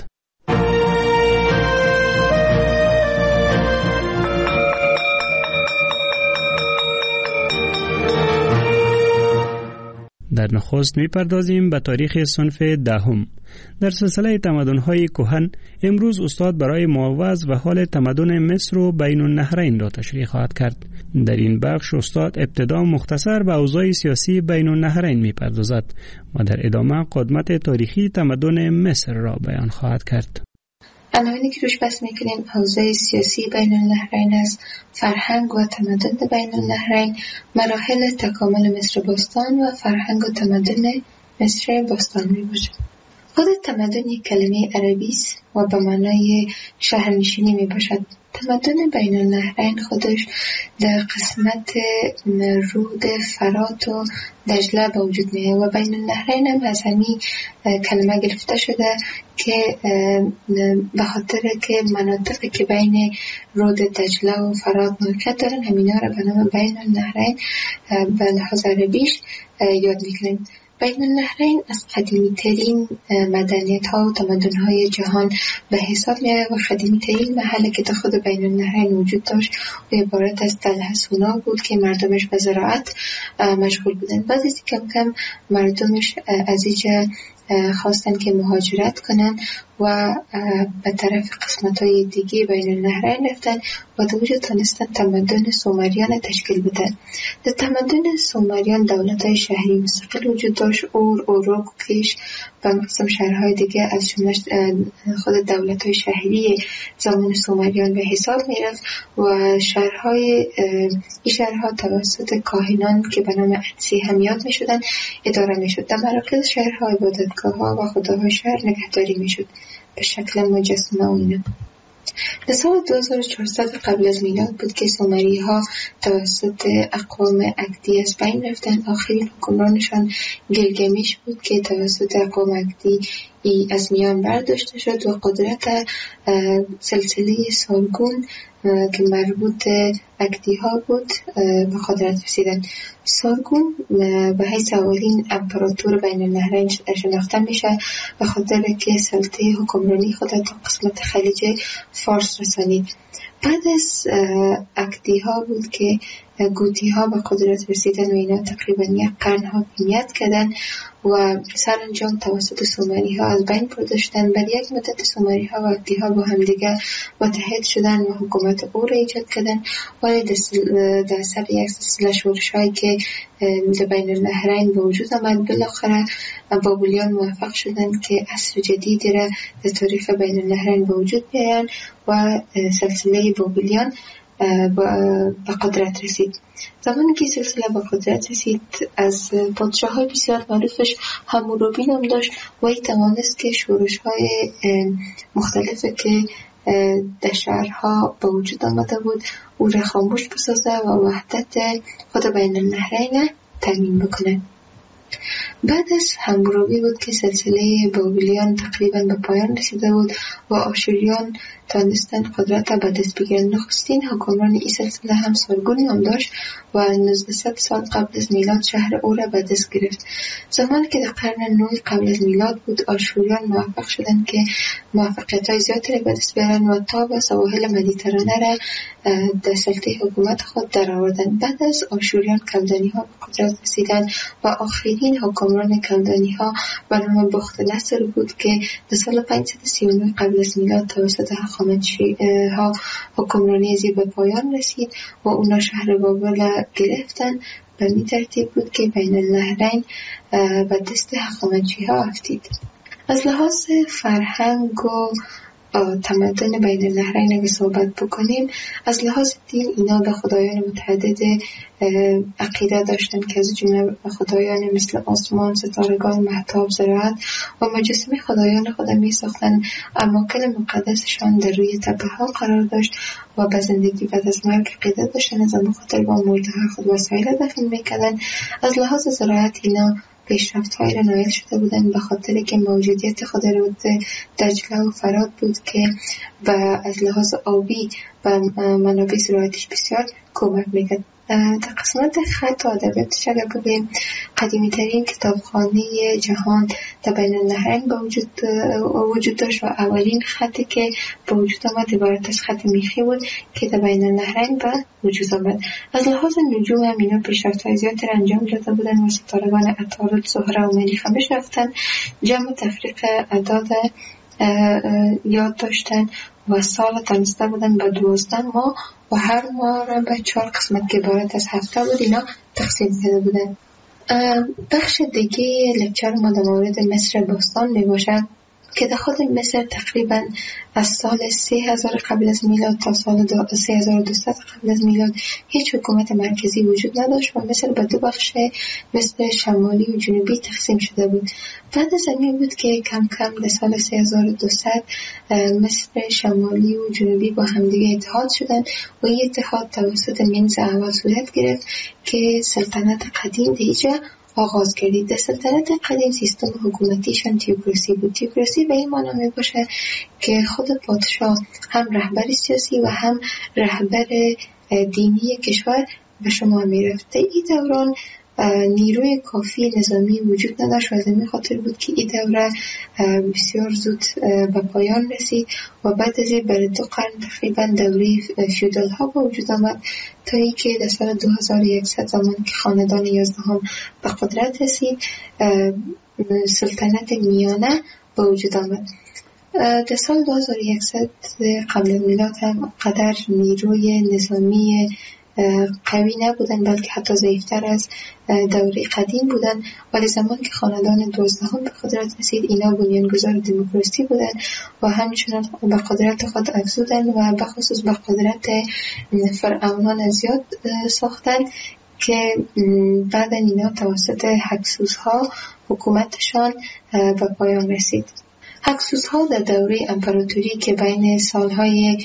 Speaker 13: در نخست می‌پردازیم به تاریخ صنف 10. در سلسله تمدن‌های کهن امروز استاد برای معوض و حال تمدن مصر و بین النهرین را تشریح خواهد کرد. در این بخش استاد ابتدا مختصر به اوضاع سیاسی بین النهرین می‌پردازد و در ادامه قدمت تاریخی تمدن مصر را بیان خواهد کرد.
Speaker 14: عناوینی که روش بحث میکنیم اوضاع سیاسی بین النهرین است، فرهنگ و تمدن بین النهرین، مراحل تکامل مصر باستان و فرهنگ و تمدن مصر باستان می باشد. خود تمدن یک کلمه عربی است و به معنای شهرنشینی می باشد. تمدن بین النهرین خودش در قسمت رود فرات و دجله به وجود میاد و بین النهرین هم از همین کلمه گرفته شده که به خاطر که مناطقی که بین رود دجله و فرات موقعیت دارن همینا را به نام بین النهرین به لحاظ عربیش یاد میکنیم. بین النهرین از قدیمی ترین مدنیت ها و تمدن های جهان به حساب می آید و قدیمی ترین محلی که در خود بین النهرین وجود داشت و عبارت از تل حصونا بود که مردمش به زراعت مشغول بودن. بعد از کم کم مردمش از اینجا خواستن که مهاجرت کنن و به طرف قسمت‌های دیگه بین النهرین رفتن و در اونجا تونستن تمدن سومریان تشکیل بدن. در تمدن سومریان دولت‌های شهری مستقل وجود داشت. اوروک، کیش و مقسم شهرهای دیگه از جمله خود دولت‌های شهری زمان سومریان به حساب می‌رفت و این شهرها توسط کاهنان که به نام اتسی هم یاد می‌شدن اداره می‌شد. در مراکز شهرها عبادتگاه‌ها و خداهای شهر نگهداری می‌شد به شکل مجسمه و اینا. در سال 2400 قبل از میلاد بود که سومری ها توسط اقوام اکدی از بین رفتن. آخرین حکمرانشان گیلگمش بود که توسط اقوام اکدی از میان برداشته شد و قدرت سلسله سارگون که مربوط اکدی ها بود به قدرت رسیدن. سارگون به حیث اولین امپراتور بین النهرین شناخته میشه به خاطر که سلطه حکمرانی خود تا قسمت خلیج فارس رسانید. بعد از اکدی ها بود که گوتی ها به قدرت رسیدن و اینا تقریبا یک قرن حاکمیت کردن و سرانجام توسط سومری ها از بین برده شدن. بعد یک مدت سومری ها و اکدی ها با هم دیگه متحد شدن و حکومت او را ایجاد کردن. ولی در سر یک سلسله شورش هایی که در بین النهرین به وجود آمد، بالاخره بابلیان موفق شدن که عصر جدیدی را در تاریخ بین النهرین به وجود بیارن و سلسله بابلیان به قدرت رسید. زمانی که سلسله به قدرت رسید، از پادشاه‌های بسیار معروفش حمورابی نام داشت و این توانست که شورش‌های مختلفی که در شهرها به وجود آمده بود او را خاموش بسازه و وحدت خود بین النهرین تامین بکنه. بعد از حمورابی بود که سلسله بابلیان تقریبا به پایان رسیده بود و آشوریان تانستن قدرت به دست بگیرن. نخستین حکمران این سلسله هم سارگون نام داشت و 1900 سال قبل از میلاد شهر او را به دست گرفت. زمانی که در قرن 9 قبل از میلاد بود، آشوریان موفق شدند که موفقیت‌های زیادی را به دست بیارن و تا به سواحل مدیترانه را در سلطه حکومت خود درآوردند. بعد از آشوریان کلدانی‌ها به قدرت رسیدند و آخرین حکمران کلدانی‌ها به نام بخت‌نصر بود که در سال 539 قبل از میلاد توسط هخامنشی‌ها حکمرانی زیر به پایان رسید و اونا شهر بابل گرفتن. به این ترتیب بود که بین النهرین به دست هخامنشی‌ها افتید. از لحاظ فرهنگ و تمدن بین النهرین اگه صحبت بکنیم، از لحاظ دین اینا به خدایان متعدد عقیده داشتن که از جمله خدایان مثل آسمان، ستارگان، مهتاب، زراعت و مجسمه خدایان خود می ساختن. اماکن مقدسشان در روی تپه ها قرار داشت و به زندگی بعد از مرگ عقیده داشتن، از خاطر با مرده خود وسایل دفن میکردن. از لحاظ زراعت اینا پیشرفت‌های را نایل شده بودند به خاطر که موجودیت خود رود دجله و فرات بود که از لحاظ آبی و منابع زراعتیش بسیار کمک میکرد. در قسمت خط و ادبیاتش اگر بگوییم، قدیمی ترین کتابخانه جهان در بین النهرین به وجود داشت و اولین خطی که به وجود آمد عبارت از خط میخی بود که در بین النهرین به وجود آمد. از لحاظ نجوم هم اینا پیشرفت‌های زیادی را انجام داده بودند و ستارگان عطارد، زهره و مریخ هم رفتن. جمع تفریق اعداد یاد داشتن و سال تنسته بودن به 12 ماه و هر ماه را به 4 قسمت که عبارت از هفته بود اینا تقسیم کرده بودن. بخش دیگه لکچر ما در مورد مصر باستان می باشه که در خود مصر تقریبا از سال 3000 قبل از میلاد تا سال 3200 قبل از میلاد هیچ حکومت مرکزی وجود نداشت و مصر به 2 بخش مصر شمالی و جنوبی تقسیم شده بود. بعد از این بود که کم کم در سال 3200 مصر شمالی و جنوبی با همدیگه اتحاد شدن و این اتحاد توسط منز اول صورت گرفت که سلطنت قدیم دیجا آغاز کردید. در سلطنت قدیم سیستم حکومتیشان تیوکراسی بود. تیوکراسی به این معنی می باشه که خود پادشاه هم رهبر سیاسی و هم رهبر دینی کشور به شما می رفته. این دوران نیروی کافی نظامی وجود نداشت و از این خاطر بود که این دوره بسیار زود به پایان رسید و بعد از این برای 2 قرن تقریبا دوره فیودال ها به وجود آمد تا ای که در سال 2100 زمان که خاندان 11 به قدرت رسید سلطنت میانه به وجود آمد. در سال 2100 قبل از میلاد هم قدر نیروی نظامی قوی نبودن، بلکه حتی ضعیفتر از دوره قدیم بودن. ولی زمان که خاندان 12 به قدرت رسید، اینا بنیانگذار دموکراسی بودن و همچنان به قدرت خود افزودن و به خصوص به قدرت فرعونان زیاد ساختن که بعد اینا توسط هکسوس‌ها حکومتشان به پایان رسید. هکسوس‌ها در دوره امپراتوری که بین سالهای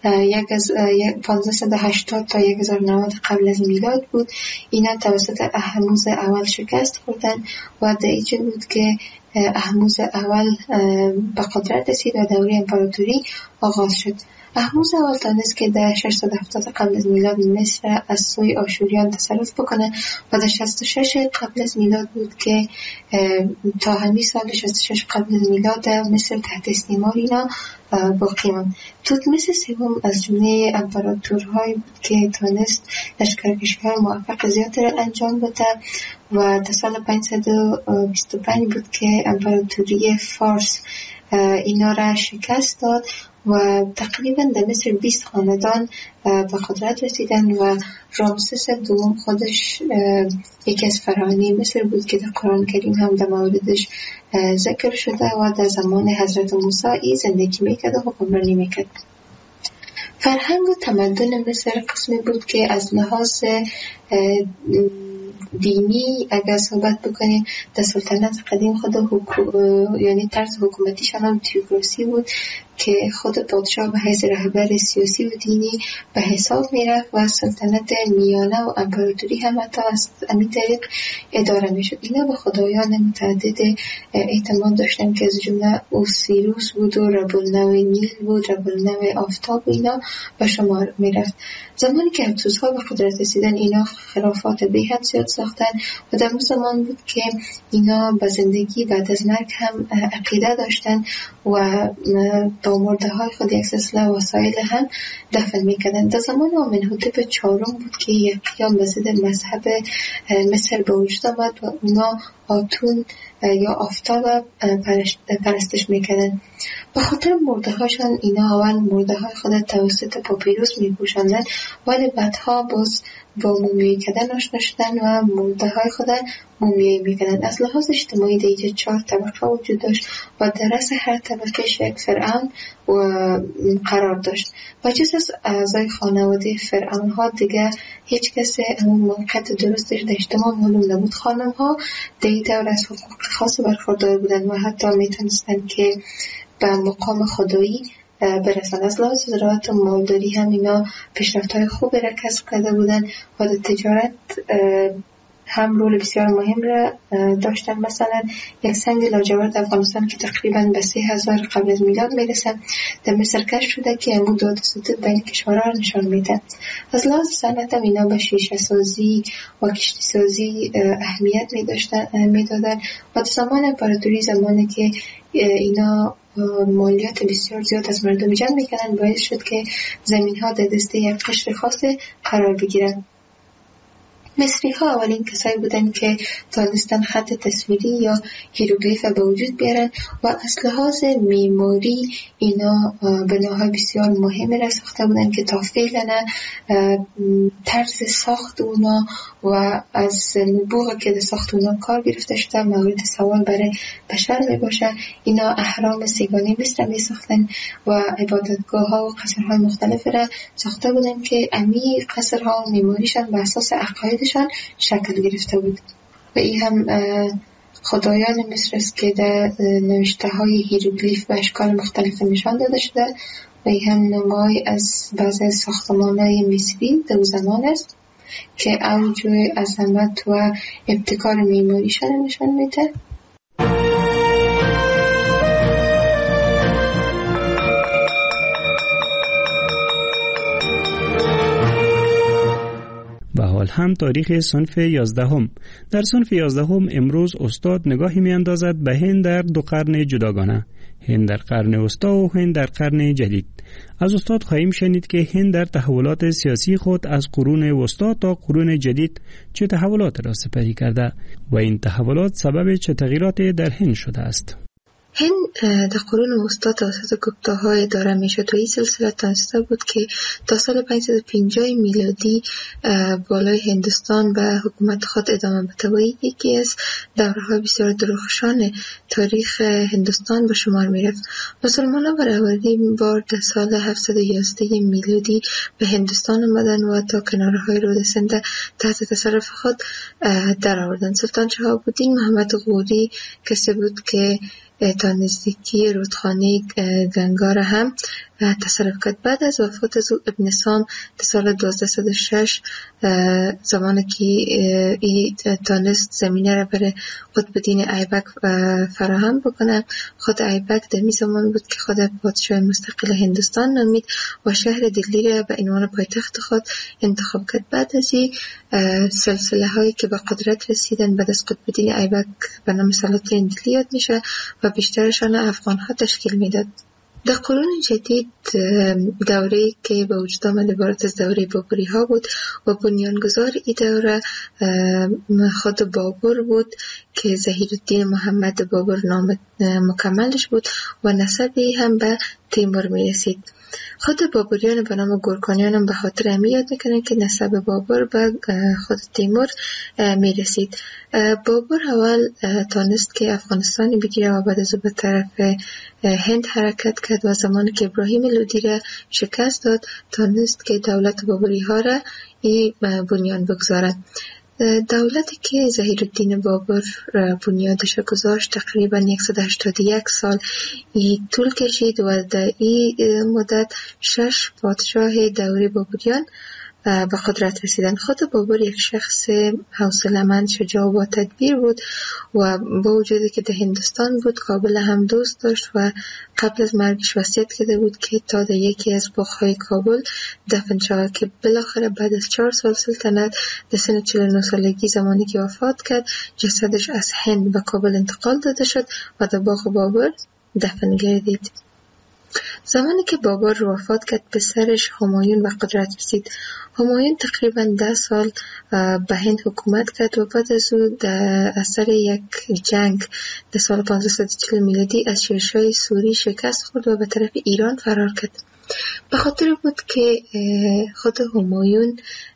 Speaker 14: 1580 تا 1090 قبل از میلاد بود، اینا توسط اهموز اول شکست خوردن و در اینجا بود که اهموز اول به قدرت رسید و دوره امپراتوری آغاز شد. اهموز اول تانست که در 670 قبل از میلاد مصر از سوی آشوریان تصرف بکنه و در 66 قبل از میلاد بود که تا همین سال 66 قبل از میلاد مصر تحت استعمار اینا باقی ماند. توتمس سوم از جمله امپراتورهایی بود که تانست لشکرکشی‌های موفق زیادی را انجام بده و در سال 525 بود که امپراتوری فارس اینا را شکست داد و تقریبا در مصر 20 خاندان به قدرت رسیدن و رامسس دوم خودش یکی از فراعنه مصر بود که در قرآن کریم هم در موردش ذکر شده و در زمان حضرت موسی زندگی میکرد و حکمرانی میکرد. فرهنگ و تمدن مصر قسمی بود که از لحاظ دینی اگر صحبت بکنیم در سلطنت قدیم خود یعنی طرز حکومتیشان هم تیوکراسی بود که خود پادشاه به حیث رهبر سیاسی و دینی به حساب میرفت و سلطنت میانه و امپراتوری هم حتی از همین طریق اداره میشد. اینا به خدایان متعدد اعتماد داشتن که از جمله اوسیروس بود و رب النوع نیل بود، رب النوع آفتاب و اینا به شمار میرفت. زمانی که هکسوس‌ها به قدرت رسیدن اینا خرافات بی‌حد زیاد ساختن و در اون زمان بود که اینا به زندگی بعد از مرگ هم عقیده داشتن و با مرده های خود یک سلسله وسایل هم دفن میکردن. در زمان آمنحتب چهارم بود که یک قیام به ضد مذهب مصر به وجود آمد و اونا آتون یا آفتاب پرستش میکردن. به خاطر مرده هاشان اینا اول مرده های خود توسط پاپیروس میپوشاندن ولی بعدها باز با مومیایی کردن آشنا شدن و مرده های خود مومیایی میکردن. از لحاظ اجتماعی دیگه 4 طبقه وجود داشت و در رأس هر طبقه یک فرعون قرار داشت و جز از اعضای خانواده فرعون ها دیگه هیچ کسی همون موقعیت درستش در اجتماع معلوم نبود. خانم ها دیگه دور از حقوق خاص برخوردار بودن و حتی میتونستن که به مقام خدایی برسن. از لحاظ زراعت و مالداری هم اینا پیشرفت‌های خوبی را کسب کرده بودن و در تجارت هم رول بسیار مهم را داشتن. مثلا یک سنگ لاجورد افغانستان که تقریبا به 3000 قبل از میلاد میرسه در مصر کشف شده که امو داد ستود بین کشورها را نشان میده. از لحاظ صنعت هم اینا به شیشه سازی و کشتی سازی اهمیت میدادن و در زمان امپراتوری زمانی که اینا مالیات بسیار زیاد از مردم جمع میکنن باعث شد که زمین ها در دسته یک قشر خاص قرار بگیرن. مصری ها اولین کسایی بودن که تانستن خط تصویری یا هیروگلیف به وجود بیارن و از لحاظ معماری اینا بناهای بسیار مهمی را ساخته بودن که تا فعلا طرز ساخت اونا و از نبوغ که در ساخت اونا کار گرفته شده مورد سوال برای بشر می باشه. اینا اهرام سیگانی مصر می ساختن و عبادتگاه ها و قصرهای مختلف را ساخته بودن که امی قصرها و معماریشان بر اساس عقایدشان شکل گرفته بود و این هم خدایان مصر است که در نوشته های هیروگلیف و اشکال مختلف نشان داده شده و این هم نمای از بعضی ساختمان های مصری در زمان است که اوج عظمت و ابتکار معماریشان نشان میده.
Speaker 13: و حال هم تاریخ صنف 11. در صنف 11 امروز استاد نگاهی می اندازد به هند در 2 قرن جداگانه، هند در قرن وسطا و هند در قرن جدید. از استاد خواهیم شنید که هند در تحولات سیاسی خود از قرون وسطا تا قرون جدید چه تحولات را سپری کرده و این تحولات سبب چه تغییراتی در هند شده است.
Speaker 14: هند در قرون وسطا توسط گپتاها اداره میشد و این سلسله تانسته بود که تا سال 550 میلادی بالای هندوستان به حکومت خود ادامه بده و یکی از دوره‌های بسیار درخشان تاریخ هندوستان به شمار میرفت. مسلمانان برای اولین بار در سال 711 میلادی به هندوستان آمدند و تا کنارهای رود سند تحت تصرف خود درآوردند. سلطان شهاب‌الدین محمد غوری کسی بود که تا نزدیکی رودخانه گنگا را هم تصرف کرد. بعد از وفات از ابن سام در سال 1206 زمانی که ای تانست زمینه را برای قطب‌الدین ایبک فراهم بکنه، خود ایبک در می زمان بود که خود پادشاه مستقل هندوستان نامید و شهر دلی را به عنوان پایتخت خود انتخاب کرد. بعد از این سلسله هایی که به قدرت رسیدن بعد از قطب‌الدین ایبک به نام سلاطین دلی یاد میشه و بیشترشان افغان ها تشکیل میداد. در قرون جدید دوره‌ای که به وجود آمد عبارت از دوره بابری ها بود و بنیانگذار این دوره خود بابر بود که ظهیرالدین محمد بابر نام مکملش بود و نسبی هم به تیمور می رسید. خود بابریان به نام گورکانیان هم به خاطر همی یاد میکنن که نسب بابر به خود تیمور می رسید. بابر اول تانست که افغانستانی بگیره و بعد از به طرف هند حرکت کرد و زمانی که ابراهیم لودی را شکست داد تانست که دولت بابری ها را بنیان بگذارد. دولتی که ظهیرالدین بابر بنیادش گذاشت تقریبا 181 سال طول کشید و در این مدت 6 پادشاه دوره بابریان به قدرت رسیدن. خود بابر یک شخص حوصله‌مند، شجاع و با تدبیر بود و با وجودی که در هندوستان بود کابل هم دوست داشت و قبل از مرگش وصیت کرده بود که تا در یکی از باغ‌های کابل دفن شود که بالاخره بعد از 4 سال سلطنت در سن 49 سالگی زمانی که وفات کرد جسدش از هند به کابل انتقال داده شد و در باغ بابر دفن گردید. زمانی که بابر وفات کرد پسرش همایون به قدرت رسید. همایون تقریبا 10 سال به هند حکومت کرد و بعد از او در اثر یک جنگ در سال 1540 میلادی از شیرشاه سوری شکست خورد و به طرف ایران فرار کرد. به خاطر بود که خود همایون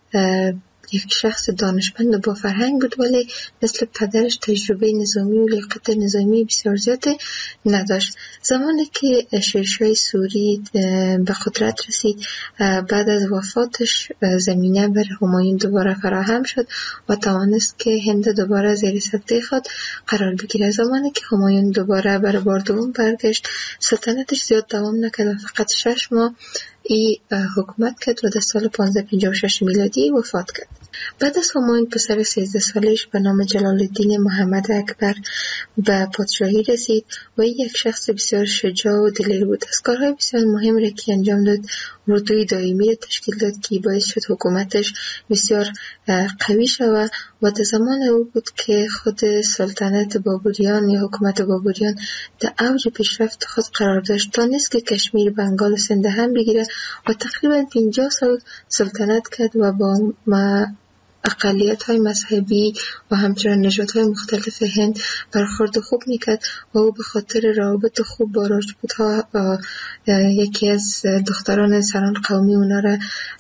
Speaker 14: یک شخص دانشمند و با فرهنگ بود ولی مثل پدرش تجربه نظامی و لیاقت نظامی بسیار زیاد نداشت. زمانی که شیرشاه سوری به قدرت رسید بعد از وفاتش زمینه بر همایون دوباره فراهم شد و توانست که هند دوباره زیر سلطه خود قرار بگیره. زمانی که همایون دوباره برای بار دوم برگشت سلطنتش زیاد دوام نکرد و فقط 6 ماه حکومت کرد و در سال 1556 میلادی وفات کرد. بعد از همایون پسر 13 سالش به نام جلال الدین محمد اکبر به پادشاهی رسید و یک شخص بسیار شجاع و دلیر بود. از کارهای بسیار مهم را که انجام داد اردوی دائمی را تشکیل داد که باعث شد حکومتش بسیار قوی شود و در زمان او بود که خود سلطنت بابریان یا حکومت بابریان در اوج پیشرفت خود قرار داشت تا نیست که کشمیر، بنگال و سند هم بگیره و تقریبا 50 سال سلطنت کرد و با اقلیت‌های مذهبی و همچنین نژادهای مختلف هند برخورد خوب میکرد و او به خاطر روابط خوب با راجپوت‌ها یکی از دختران سران قومی اونا را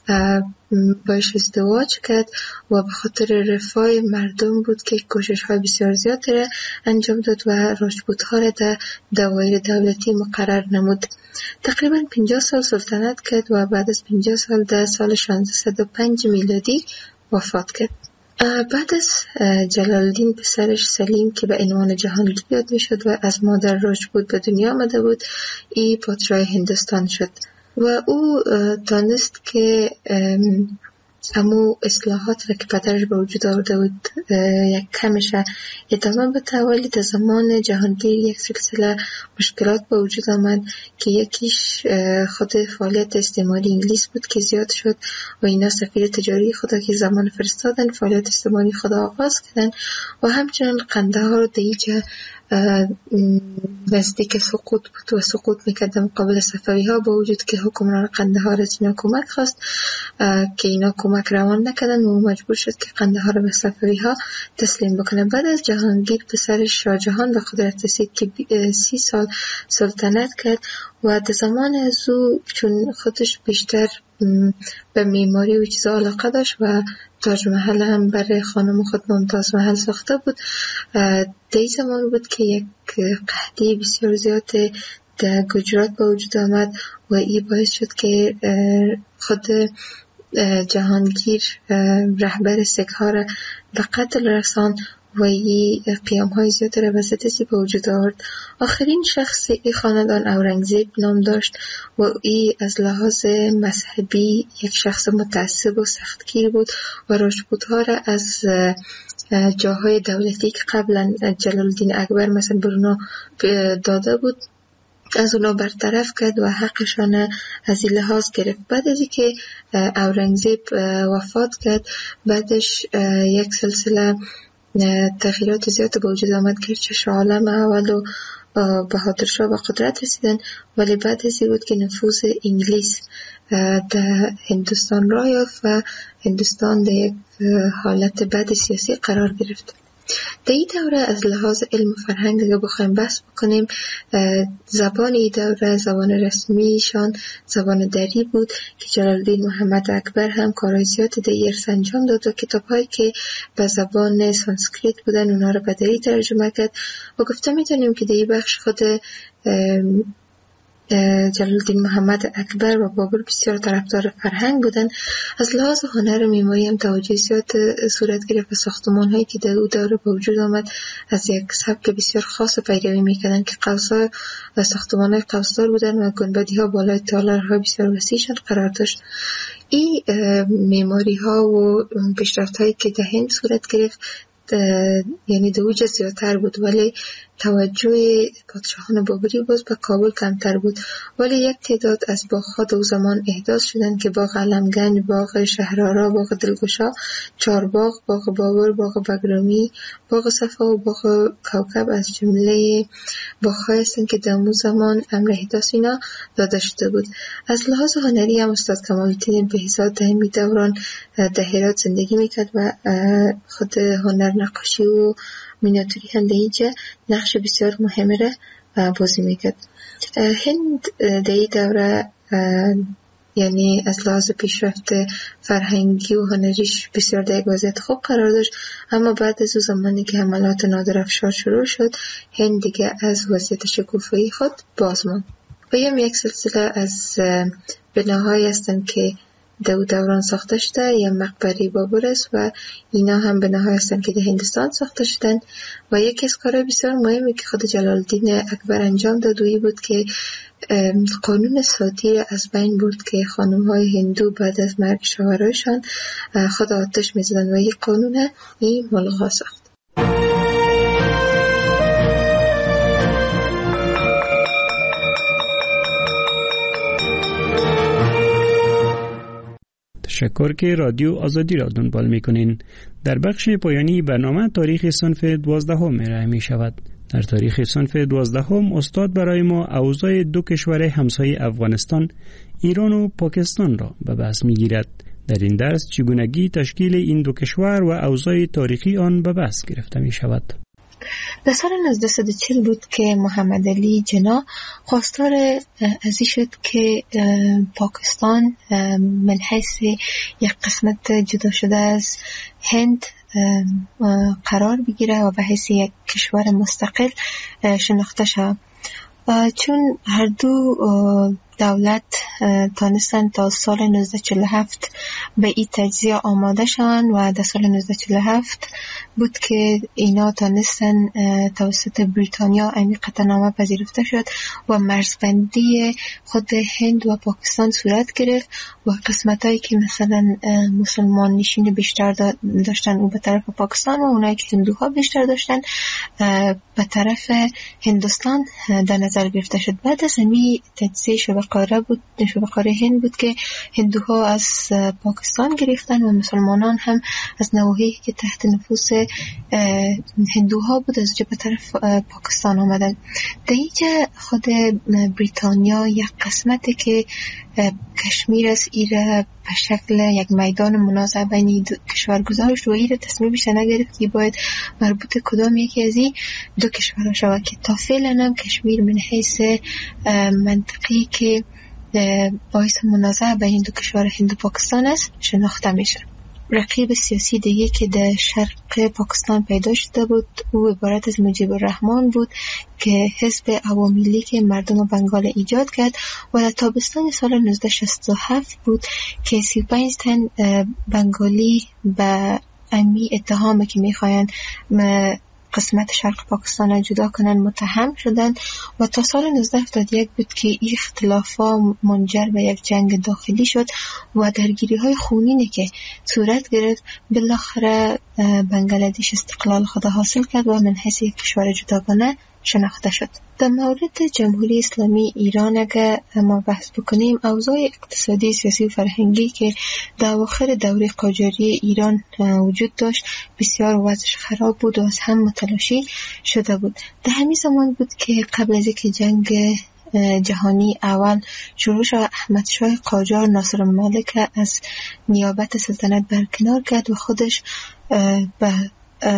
Speaker 14: باش ازدواج کرد و به خاطر رفاه مردم بود که کوشش‌های بسیار زیادی را انجام داد و راجپوت‌ها را در دوایر دولتی مقرر نمود. تقریبا 50 سال سلطنت کرد و بعد از 50 سال در سال 1605 میلادی وفات کرد. بعد از جلال الدین پسرش سلیم که به عنوان جهانگیر یاد می شد و از مادر راجپوت به دنیا آمده بود ای پادشاه هندوستان شد و او دانست که امو اصلاحات را که پدرش به وجود آورده بود یک کمش ادامه بده ولی در زمان جهانگیر یک سلسله مشکلات به وجود آمد که یکیش خود فعالیت استعماری انگلیس بود که زیاد شد و اینا سفیر تجاری خدا که زمان فرستادن فعالیت استعماری خدا آغاز کردن و همچنان قندهار رو دیجا نزدیک سقوط بود و سقوط میکرد مقابل صفوی ها با وجود که حکمران قندهار از اینا کمک خواست که اینا کمک کمک روان نکردن و مجبور شد که قندهار را به صفوی ها تسلیم بکنه. بعد از جهانگیر پسر شاه جهان به قدرت رسید که 30 سال سلطنت کرد و در زمان از او چون خودش بیشتر به معماری و چیزا علاقه داشت و تاج محل هم برای خانم خود ممتاز محل ساخته بود، در این زمان بود که یک قحطی بسیار زیاد در گجرات به وجود آمد و این باعث شد که خود جهانگیر رهبر سیک ها را به قتل رساند و این قیام های زیاد را به ضد به وجود آورد. آخرین شخص این خاندان اورنگزیب نام داشت و این از لحاظ مذهبی یک شخص متعصب و سختگیر بود و راجپوت ها را از جاهای دولتی که قبلا جلال الدین اکبر مثلا برنا داده بود از اونا برطرف کرد و حقشان از این لحاظ گرفت. بعد از اینکه اورنگزیب وفات کرد، بعدش یک سلسله تغییرات زیاد به وجود آمد که شاه عالم اول و بهادر شاه به قدرت رسیدن، ولی بعد از این بود که نفوذ انگلیس در هندوستان را یافت و هندوستان در یک حالت بد سیاسی قرار گرفت. در این دوره از لحاظ علم و فرهنگ اگه بخوایم بحث بکنیم، زبان این دوره زبان رسمیشان زبان دری بود که جلال الدین محمد اکبر هم کارهای زیادی در ارث انجام داد و کتاب‌هایی که به زبان سانسکریت بودن اونا رو به دری ترجمه کرد و گفته می‌تونیم که در این بخش خود جلال الدین محمد اکبر و بابر بسیار طرفدار فرهنگ بودن. از لحاظ هنر و معماری هم توجه زیاد صورت گرفت و ساختمان هایی که در او دوره به وجود آمد از یک سبک بسیار خاص پیروی میکردن که قوس‌ها و ساختمان های قوسدار بودن و گنبدی ها بالای تالارهای بسیار وسیعشان قرار داشت. این معماری ها و پیشرفت هایی که در هند صورت گرفت یعنی در اوج زیادتر بود، ولی توجه پادشاهان بابری باز به کابل کمتر بود. ولی یک تعداد از باغ‌ها در زمان احداث شدند که باغ علمگنج، باغ شهرآرا، باغ دلگشا، چارباغ، باغ بابر، باغ بگرامی، باغ صفا و باغ کوکب از جمله باغ‌هایی هستند که در اون زمان امر احداث اینا داده شده بود. از لحاظ هنری هم استاد کمال‌الدین بهزاد در این دوران در هرات زندگی میکرد و خود هنر نقاشی و مینیاتوری هم در اینجا نقش بسیار مهمه را بازی میکرد. هند در این دوره یعنی از لحاظ پیشرفت فرهنگی و هنریش بسیار در یک وضعیت خوب قرار داشت، اما بعد از اون زمانی که حملات نادرافشار شروع شد، هند دیگه از وضعیت شکوفایی خود باز ماند. و یک سلسله از بناهایی هستند که در دوران ساخته شده، یا مقبره بابر است و اینا هم بناهایی هستند که در هندوستان ساخته شدند. و یکی از کارهای بسیار مهمی که خود جلال الدین اکبر انجام داد و بود که قانون ساتی از بین برد که خانم‌های هندو بعد از مرگ شوهرایشان خود آتش می‌زدند و این قانون این ملغا ساخت.
Speaker 13: تشکر که رادیو آزادی را دنبال می‌کنین. در بخش پایانی برنامه تاریخ صنف 12 ارائه می شود. در تاریخ صنف 12 استاد برای ما اوضاع دو کشور همسایه افغانستان، ایران و پاکستان را به بحث می‌گیرد. در این درس چگونگی تشکیل این دو کشور و اوضاع تاریخی آن به بحث گرفته می شود.
Speaker 14: در سال 1940 بود که محمد علی جنا خواستار از این شد که پاکستان من حیث یک قسمت جدا شده از هند قرار بگیره و به حیث یک کشور مستقل شناخته شود. چون هر دو دولت تانستن تا سال 1947 به این تجزیه آماده شدن و در سال 1947 بود که اینا تانستن توسط بریتانیا این قطعنامه پذیرفته شد و مرزبندی خود هند و پاکستان صورت گرفت و قسمتایی که مثلا مسلمان نشین بیشتر داشتن و به طرف پاکستان و اونایی که هندوها بیشتر داشتن به طرف هندوستان در نظر گرفته شد. بعد از همین تجزیه شبه‌قاره هند بود که هندوها از پاکستان گرفتن و مسلمانان هم از نواحی که تحت نفوذ هندوها بود از به طرف پاکستان آمدن. در اینجا خود بریتانیا یک قسمتی که کشمیر است ایره به شکل یک میدان منازعه بین دو کشور گذاشت و این تصمیم بیشتر نگرفت که باید مربوط کدام یکی از این دو کشورها شود که تا فعلا هم کشمیر من حیث منطقی که باعث منازعه بین دو کشور هند و پاکستان است شناخته میشه. رقیب سیاسی دیگه که در شرق پاکستان پیدا شده بود او عبارت از مجیب الرحمان بود که حزب عوامی لیگ مردم بنگال ایجاد کرد و در تابستان سال 1967 بود که 35 تن بنگالی به امی اتهام که میخواین قسمت شرق پاکستان را جدا کنن متهم شدند و تا سال 1971 بود که این اختلافات منجر به یک جنگ داخلی شد و درگیری های خونینی که صورت گرفت بالاخره بنگلادش استقلال خود حاصل کرد و من حیث یک کشور جداگانه شناخته شد. در مورد جمهوری اسلامی ایران اگر ما بحث بکنیم اوضاع اقتصادی، سیاسی و فرهنگی که در اواخر دوره قاجاری ایران وجود داشت بسیار وضعش خراب بود و از هم متلاشی شده بود. در همین زمان بود که قبل از اینکه جنگ جهانی اول شروع شد احمد شاه قاجار ناصر الملک از نیابت سلطنت برکنار کرد و خودش به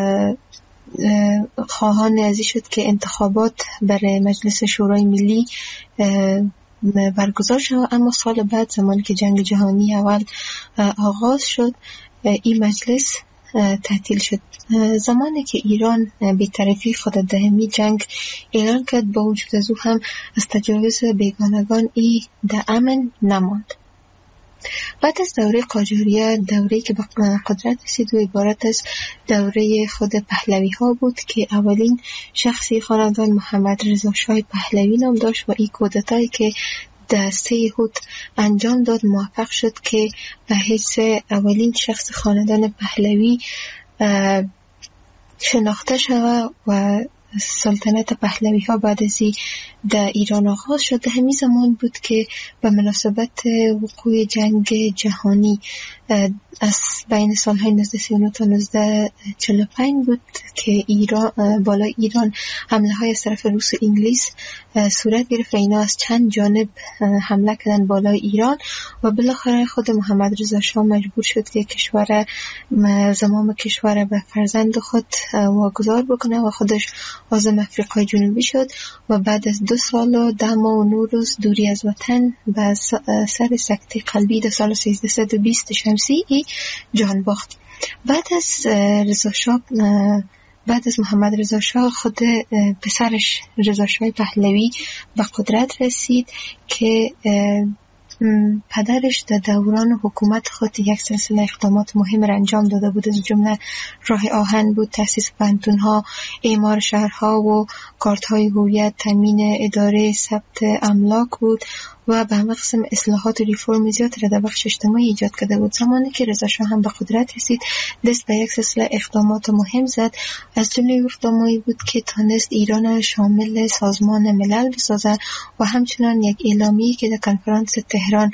Speaker 14: خواهان ازی شد که انتخابات برای مجلس شورای ملی برگزار شد. اما سال بعد زمانی که جنگ جهانی اول آغاز شد این مجلس تعطیل شد. زمانی که ایران بی‌طرفی خود در همین جنگ اعلان کرد با وجود از او هم از تجاوز بیگانگان ای در امن نماند. بعد از دوره قاجاریه دوره‌ای که به قدرت رسید و عبارت از دوره خود پهلوی ها بود که اولین شخصی خاندان محمد رضا شاه پهلوی نام داشت و این کودتایی که در 3 یهود انجام داد موفق شد که به حیث اولین شخص خاندان پهلوی شناخته شود و سلطنت پهلوی ها بعد از در ایران آغاز شد. در همین زمان بود که به مناسبت وقوع جنگ جهانی از بین سالهای 1939 تا 1945 بود که ایران بالای ایران حمله های از طرف روس و انگلیس صورت گرفت و اینا از چند جانب حمله کردن بالای ایران و بالاخره خود محمد رضا شاه مجبور شد که زمام کشور به فرزند خود واگذار بکنه و خودش عازم افریقای جنوبی شد و بعد از 2 سال و 10 ماه و 9 روز دوری از وطن به سر سکته قلبی در سال 1320 شمسی جان باخت. بعد از محمد رضا شاه خود پسرش رضا شاه پهلوی به قدرت رسید که پدرش در دوران حکومت خود یک سلسله اقدامات مهم را انجام داده بود. از جمله راه آهن بود، تأسیس پانتون‌ها، اعمار شهرها و کارت‌های هویت، تامین اداره ثبت املاک بود و به همه قسم اصلاحات و ریفرم زیاد را در بخش اجتماعی ایجاد کرده بود. زمانی که رضا شاه هم به قدرت رسید دست به یک سلسله اقدامات مهم زد. از جمله اقداماتی بود که تانست ایران شامل سازمان ملل بسازد و همچنان یک اعلامیه که در کنفرانس تهران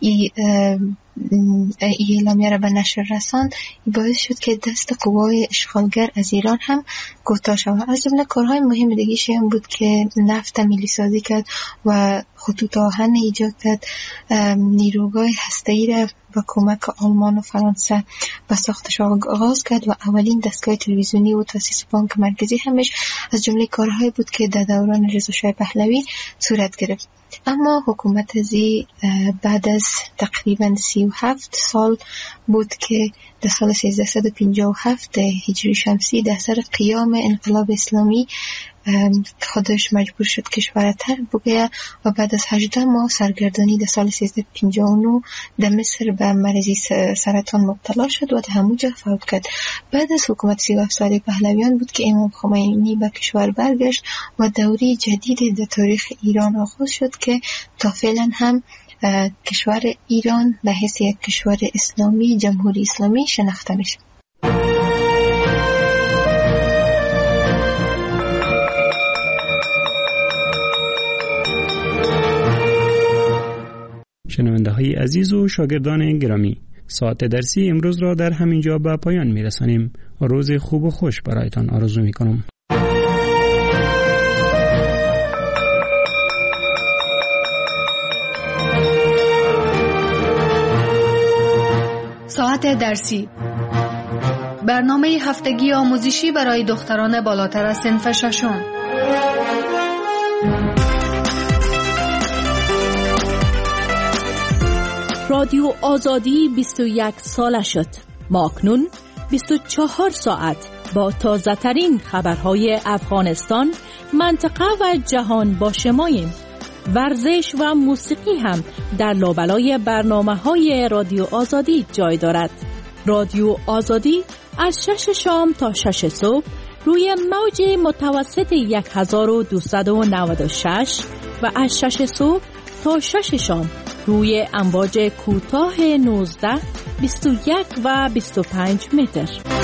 Speaker 14: اعلامیه را به نشر رساند باعث شد که دست قوای اشغالگر از ایران هم کوتاه شود. از جمله کارهای مهم دیگه‌ش هم بود که نفت ملی سازی کرد و خطوط آهن ایجاد کرد، نیروگاه هسته‌ای را با کمک آلمان و فرانسه به ساختش آغاز کرد و اولین دستگاه تلویزیونی و تأسیس بانک مرکزی همش از جمله کارهای بود که در دوران رضا شاه پهلوی صورت گرفت. اما حکومت ازی بعد از تقریبا 37 سال بود که در سال 1357 هجری شمسی در سر قیام انقلاب اسلامی خودش مجبور شد کشور ترک بگیرد و بعد از 18 ماه سرگردانی در سال 1359 در مصر به مرضی سرطان مبتلا شد و در همونجا فوت کرد. بعد از حکومت 37 ساله پهلویان بود که امام خمینی به کشور برگشت و دوره جدید در تاریخ ایران آغاز شد که تا فعلا هم کشور ایران به حیث یک کشور اسلامی، جمهوری اسلامی شناخته میشه.
Speaker 13: شنونده های عزیز و شاگردان گرامی، ساعت درسی امروز را در همین جا به پایان میرسانیم. روز خوب و خوش برایتان آرزو میکنم.
Speaker 12: درسی، برنامه هفتگی آموزشی برای دختران بالاتر از صنف ششم.
Speaker 15: رادیو آزادی 21 ساله شد. ما اکنون 24 ساعت با تازه ترین خبرهای افغانستان، منطقه و جهان با شماییم. ورزش و موسیقی هم در لابلای برنامه‌های رادیو آزادی جای دارد. رادیو آزادی از 6 شام تا 6 صبح روی موج متوسط 1296 و از 6 صبح تا 6 شام روی امواج کوتاه 19، 21 و 25 متر.